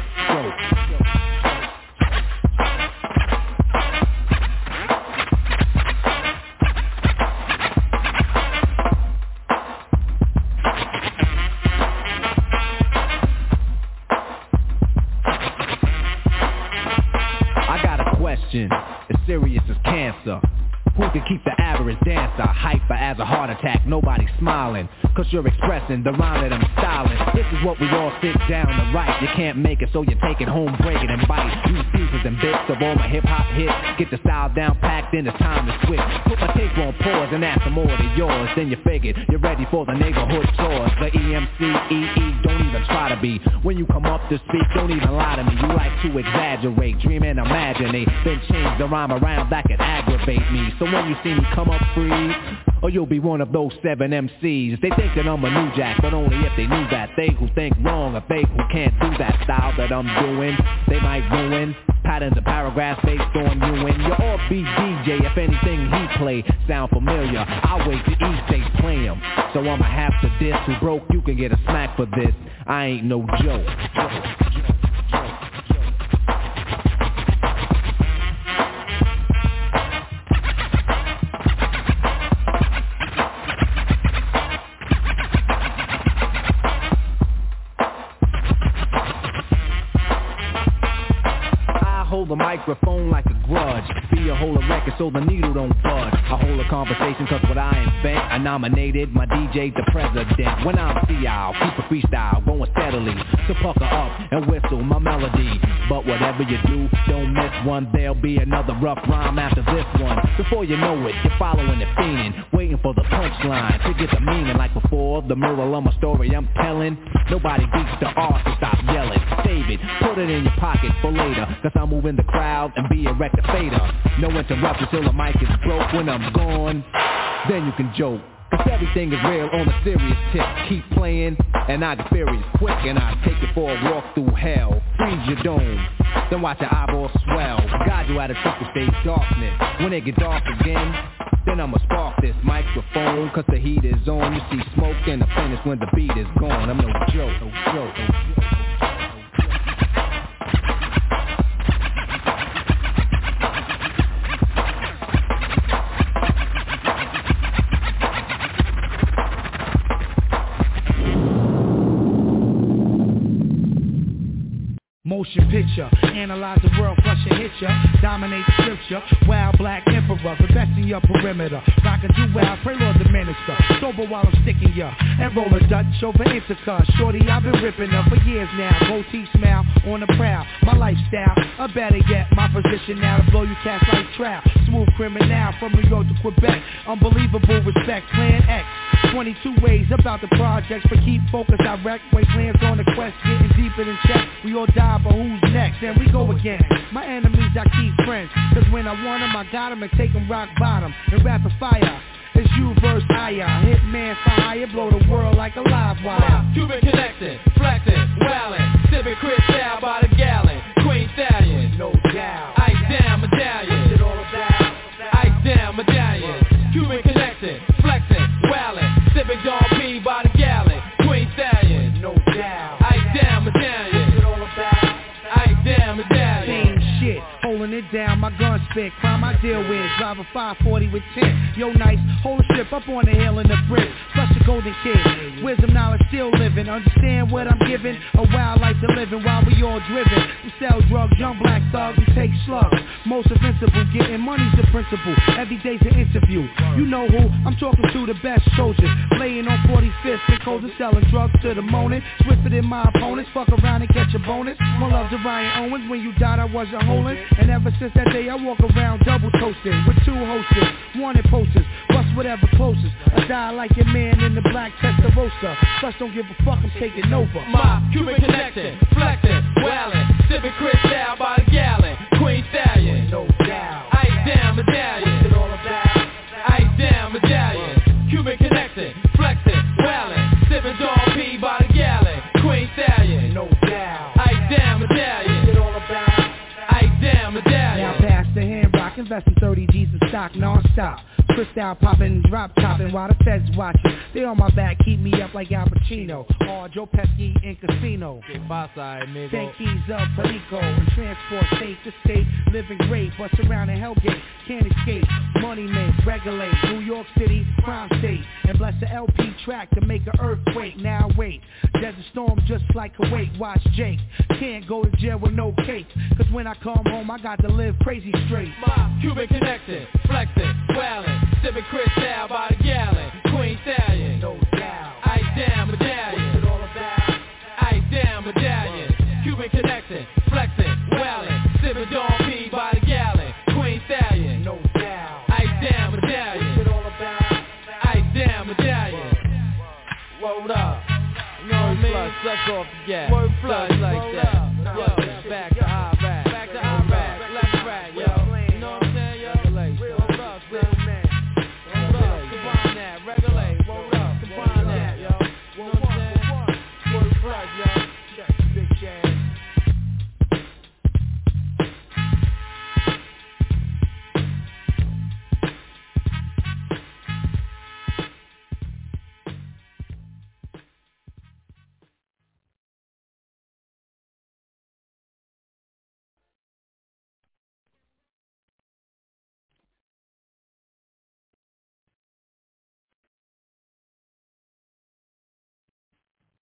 As serious as cancer. Who can keep the average dancer hyper as a heart attack? Nobody's smiling, cause you're expressing the rhyme that I'm styling. This is what we all sit down to write. You can't make it, so you take it home, break it and bite. Use pieces and bits of all my hip-hop hits. Get the style down packed, then it's time to switch. Put my tape on pause and add some more to yours. Then you figured you're ready for the neighborhood chores. The EMC, don't even try to be. When you come up to speak, don't even lie to me. You like to exaggerate, dream and imaginate. Then change the rhyme around, that could aggravate me. So when you see me come up free, or you'll be one of those 7 MCs. They think that I'm a new jack, but only if they knew that. They who think wrong, or they who can't do that style that I'm doing, they might ruin patterns and paragraphs based on you and your offbeat DJ. If anything he play sound familiar, I'll wait to each day play him. So I'ma have to diss. Who broke, you can get a smack for this. I ain't no joke. Hold the microphone like a grudge. Be a hold a record so the needle don't budge. I hold a conversation cause what I invent, I nominated my DJ the president. When I'm CI, keep a freestyle going steadily. So pucker up and whistle my melody. But whatever you do, don't miss one. There'll be another rough rhyme after this one. Before you know it, you're following the fiending, waiting for the punchline to get the meaning. Like before, the moral of my story I'm telling. Nobody beats the art, so stop yelling. Save it, put it in your pocket for later. Cause I'm moving the crowd and be a rectificator. No interruptions till the mic is broke. When I'm gone, then you can joke. Cause everything is real on a serious tip. Keep playing and I get furious quick. And I take you for a walk through hell. Freeze your dome, then watch your eyeballs swell. Guide you out of triple stage darkness. When it get dark again, then I'ma spark this microphone. Cause the heat is on. You see smoke and the finish when the beat is gone. I'm no joke. motion picture. Analyze the world, flush and hit ya. Dominate the scripture. Wild black emperor, the best in your perimeter. Rock a do-wild, pray Lord the minister. Sober while I'm sticking ya. And roll a Dutch over Intercut. Shorty, I've been ripping her for years now. Goatee smile on the prowl. My lifestyle, or better yet, my position now to blow you cats like trout. Smooth criminal from New York to Quebec. Unbelievable respect, Plan X. 22 ways about the projects, but keep focused, I wreck. Wait, plans on the quest, getting deeper than check. We all die, but who's next? And we go again. My enemies, I keep friends. Cause when I want them, I got them and take them rock bottom. And rapid fire. It's you versus Aya. Hitman for hire, blow the world like a live wire. Cuban connected, flexing, wildin', sipping Chris style by the gallon. Queen Stallion, no doubt. Ice down medallion. What's it all about? Ice down medallion. Cuban connected, flexing, wildin', sipping Don P by the gallon. Queen Stallion, no doubt. Ice down medallion. What's it all about? Ice down medallion. Same shit, holding it down, my gun spit. Crime I deal with, drive a 540 with 10. Yo nice, hold a strip up on the hill in the brick. Flush the golden kid, wisdom, knowledge, still living. Understand what I'm giving, a wild life to living while we all driven. We sell drugs, young black thugs, we take slugs. Most invincible, getting money's the principle. Every day's an interview. You know who, I'm talking to the best soldiers. Laying on 45th and cold and selling drugs to the morning. Swifter than my opponents, fuck around and catch a bonus. More love to Ryan Owens, when you died I wasn't holding. And ever since that day I walk around double toasted. With two hostess, wanted posters, bust whatever closest. I die like your man in the black Testarossa. Plus don't give a fuck, I'm taking over. My Cuban connecting, flexing, wildin', sipping Chris style by the gallon. Queen Stallion, no doubt. Ice down medallion. What's it all about? Ice down medallion. Cuban connecting, flexing, wildin', sipping Don P by the gallon. Queen Stallion, no doubt. Ice down medallion. What's it all about? Ice down medallion. Now pass the hand rock, investing 30 G's in stock non-stop. Crystal popping, drop topping while the feds watching. They on my back, keep me up like Al Pacino. Or Joe Pesci in Casino. Take keys up, Perico, and transport state to state. Living great, bust around in Hellgate. Can't escape, money make, regulate. New York City, crime state. And bless the LP track to make an earthquake. Now wait, desert storm just like Kuwait. Watch Jake, can't go to jail with no cake. Cause when I come home, I got to live crazy straight. My Cuban connected, flexing, wildin', sipping Chris style by the gallon. Queen Stallion, no doubt. Ice down medallion. What's it all about? Ice down medallion. Cuban connecting, flexing, wildin', sipping Don P by the gallon. Queen Stallion, no doubt. Ice down medallion. What's it all about? Ice down medallion. Word up. You know what I mean? Flush off the gas. Word flush like that.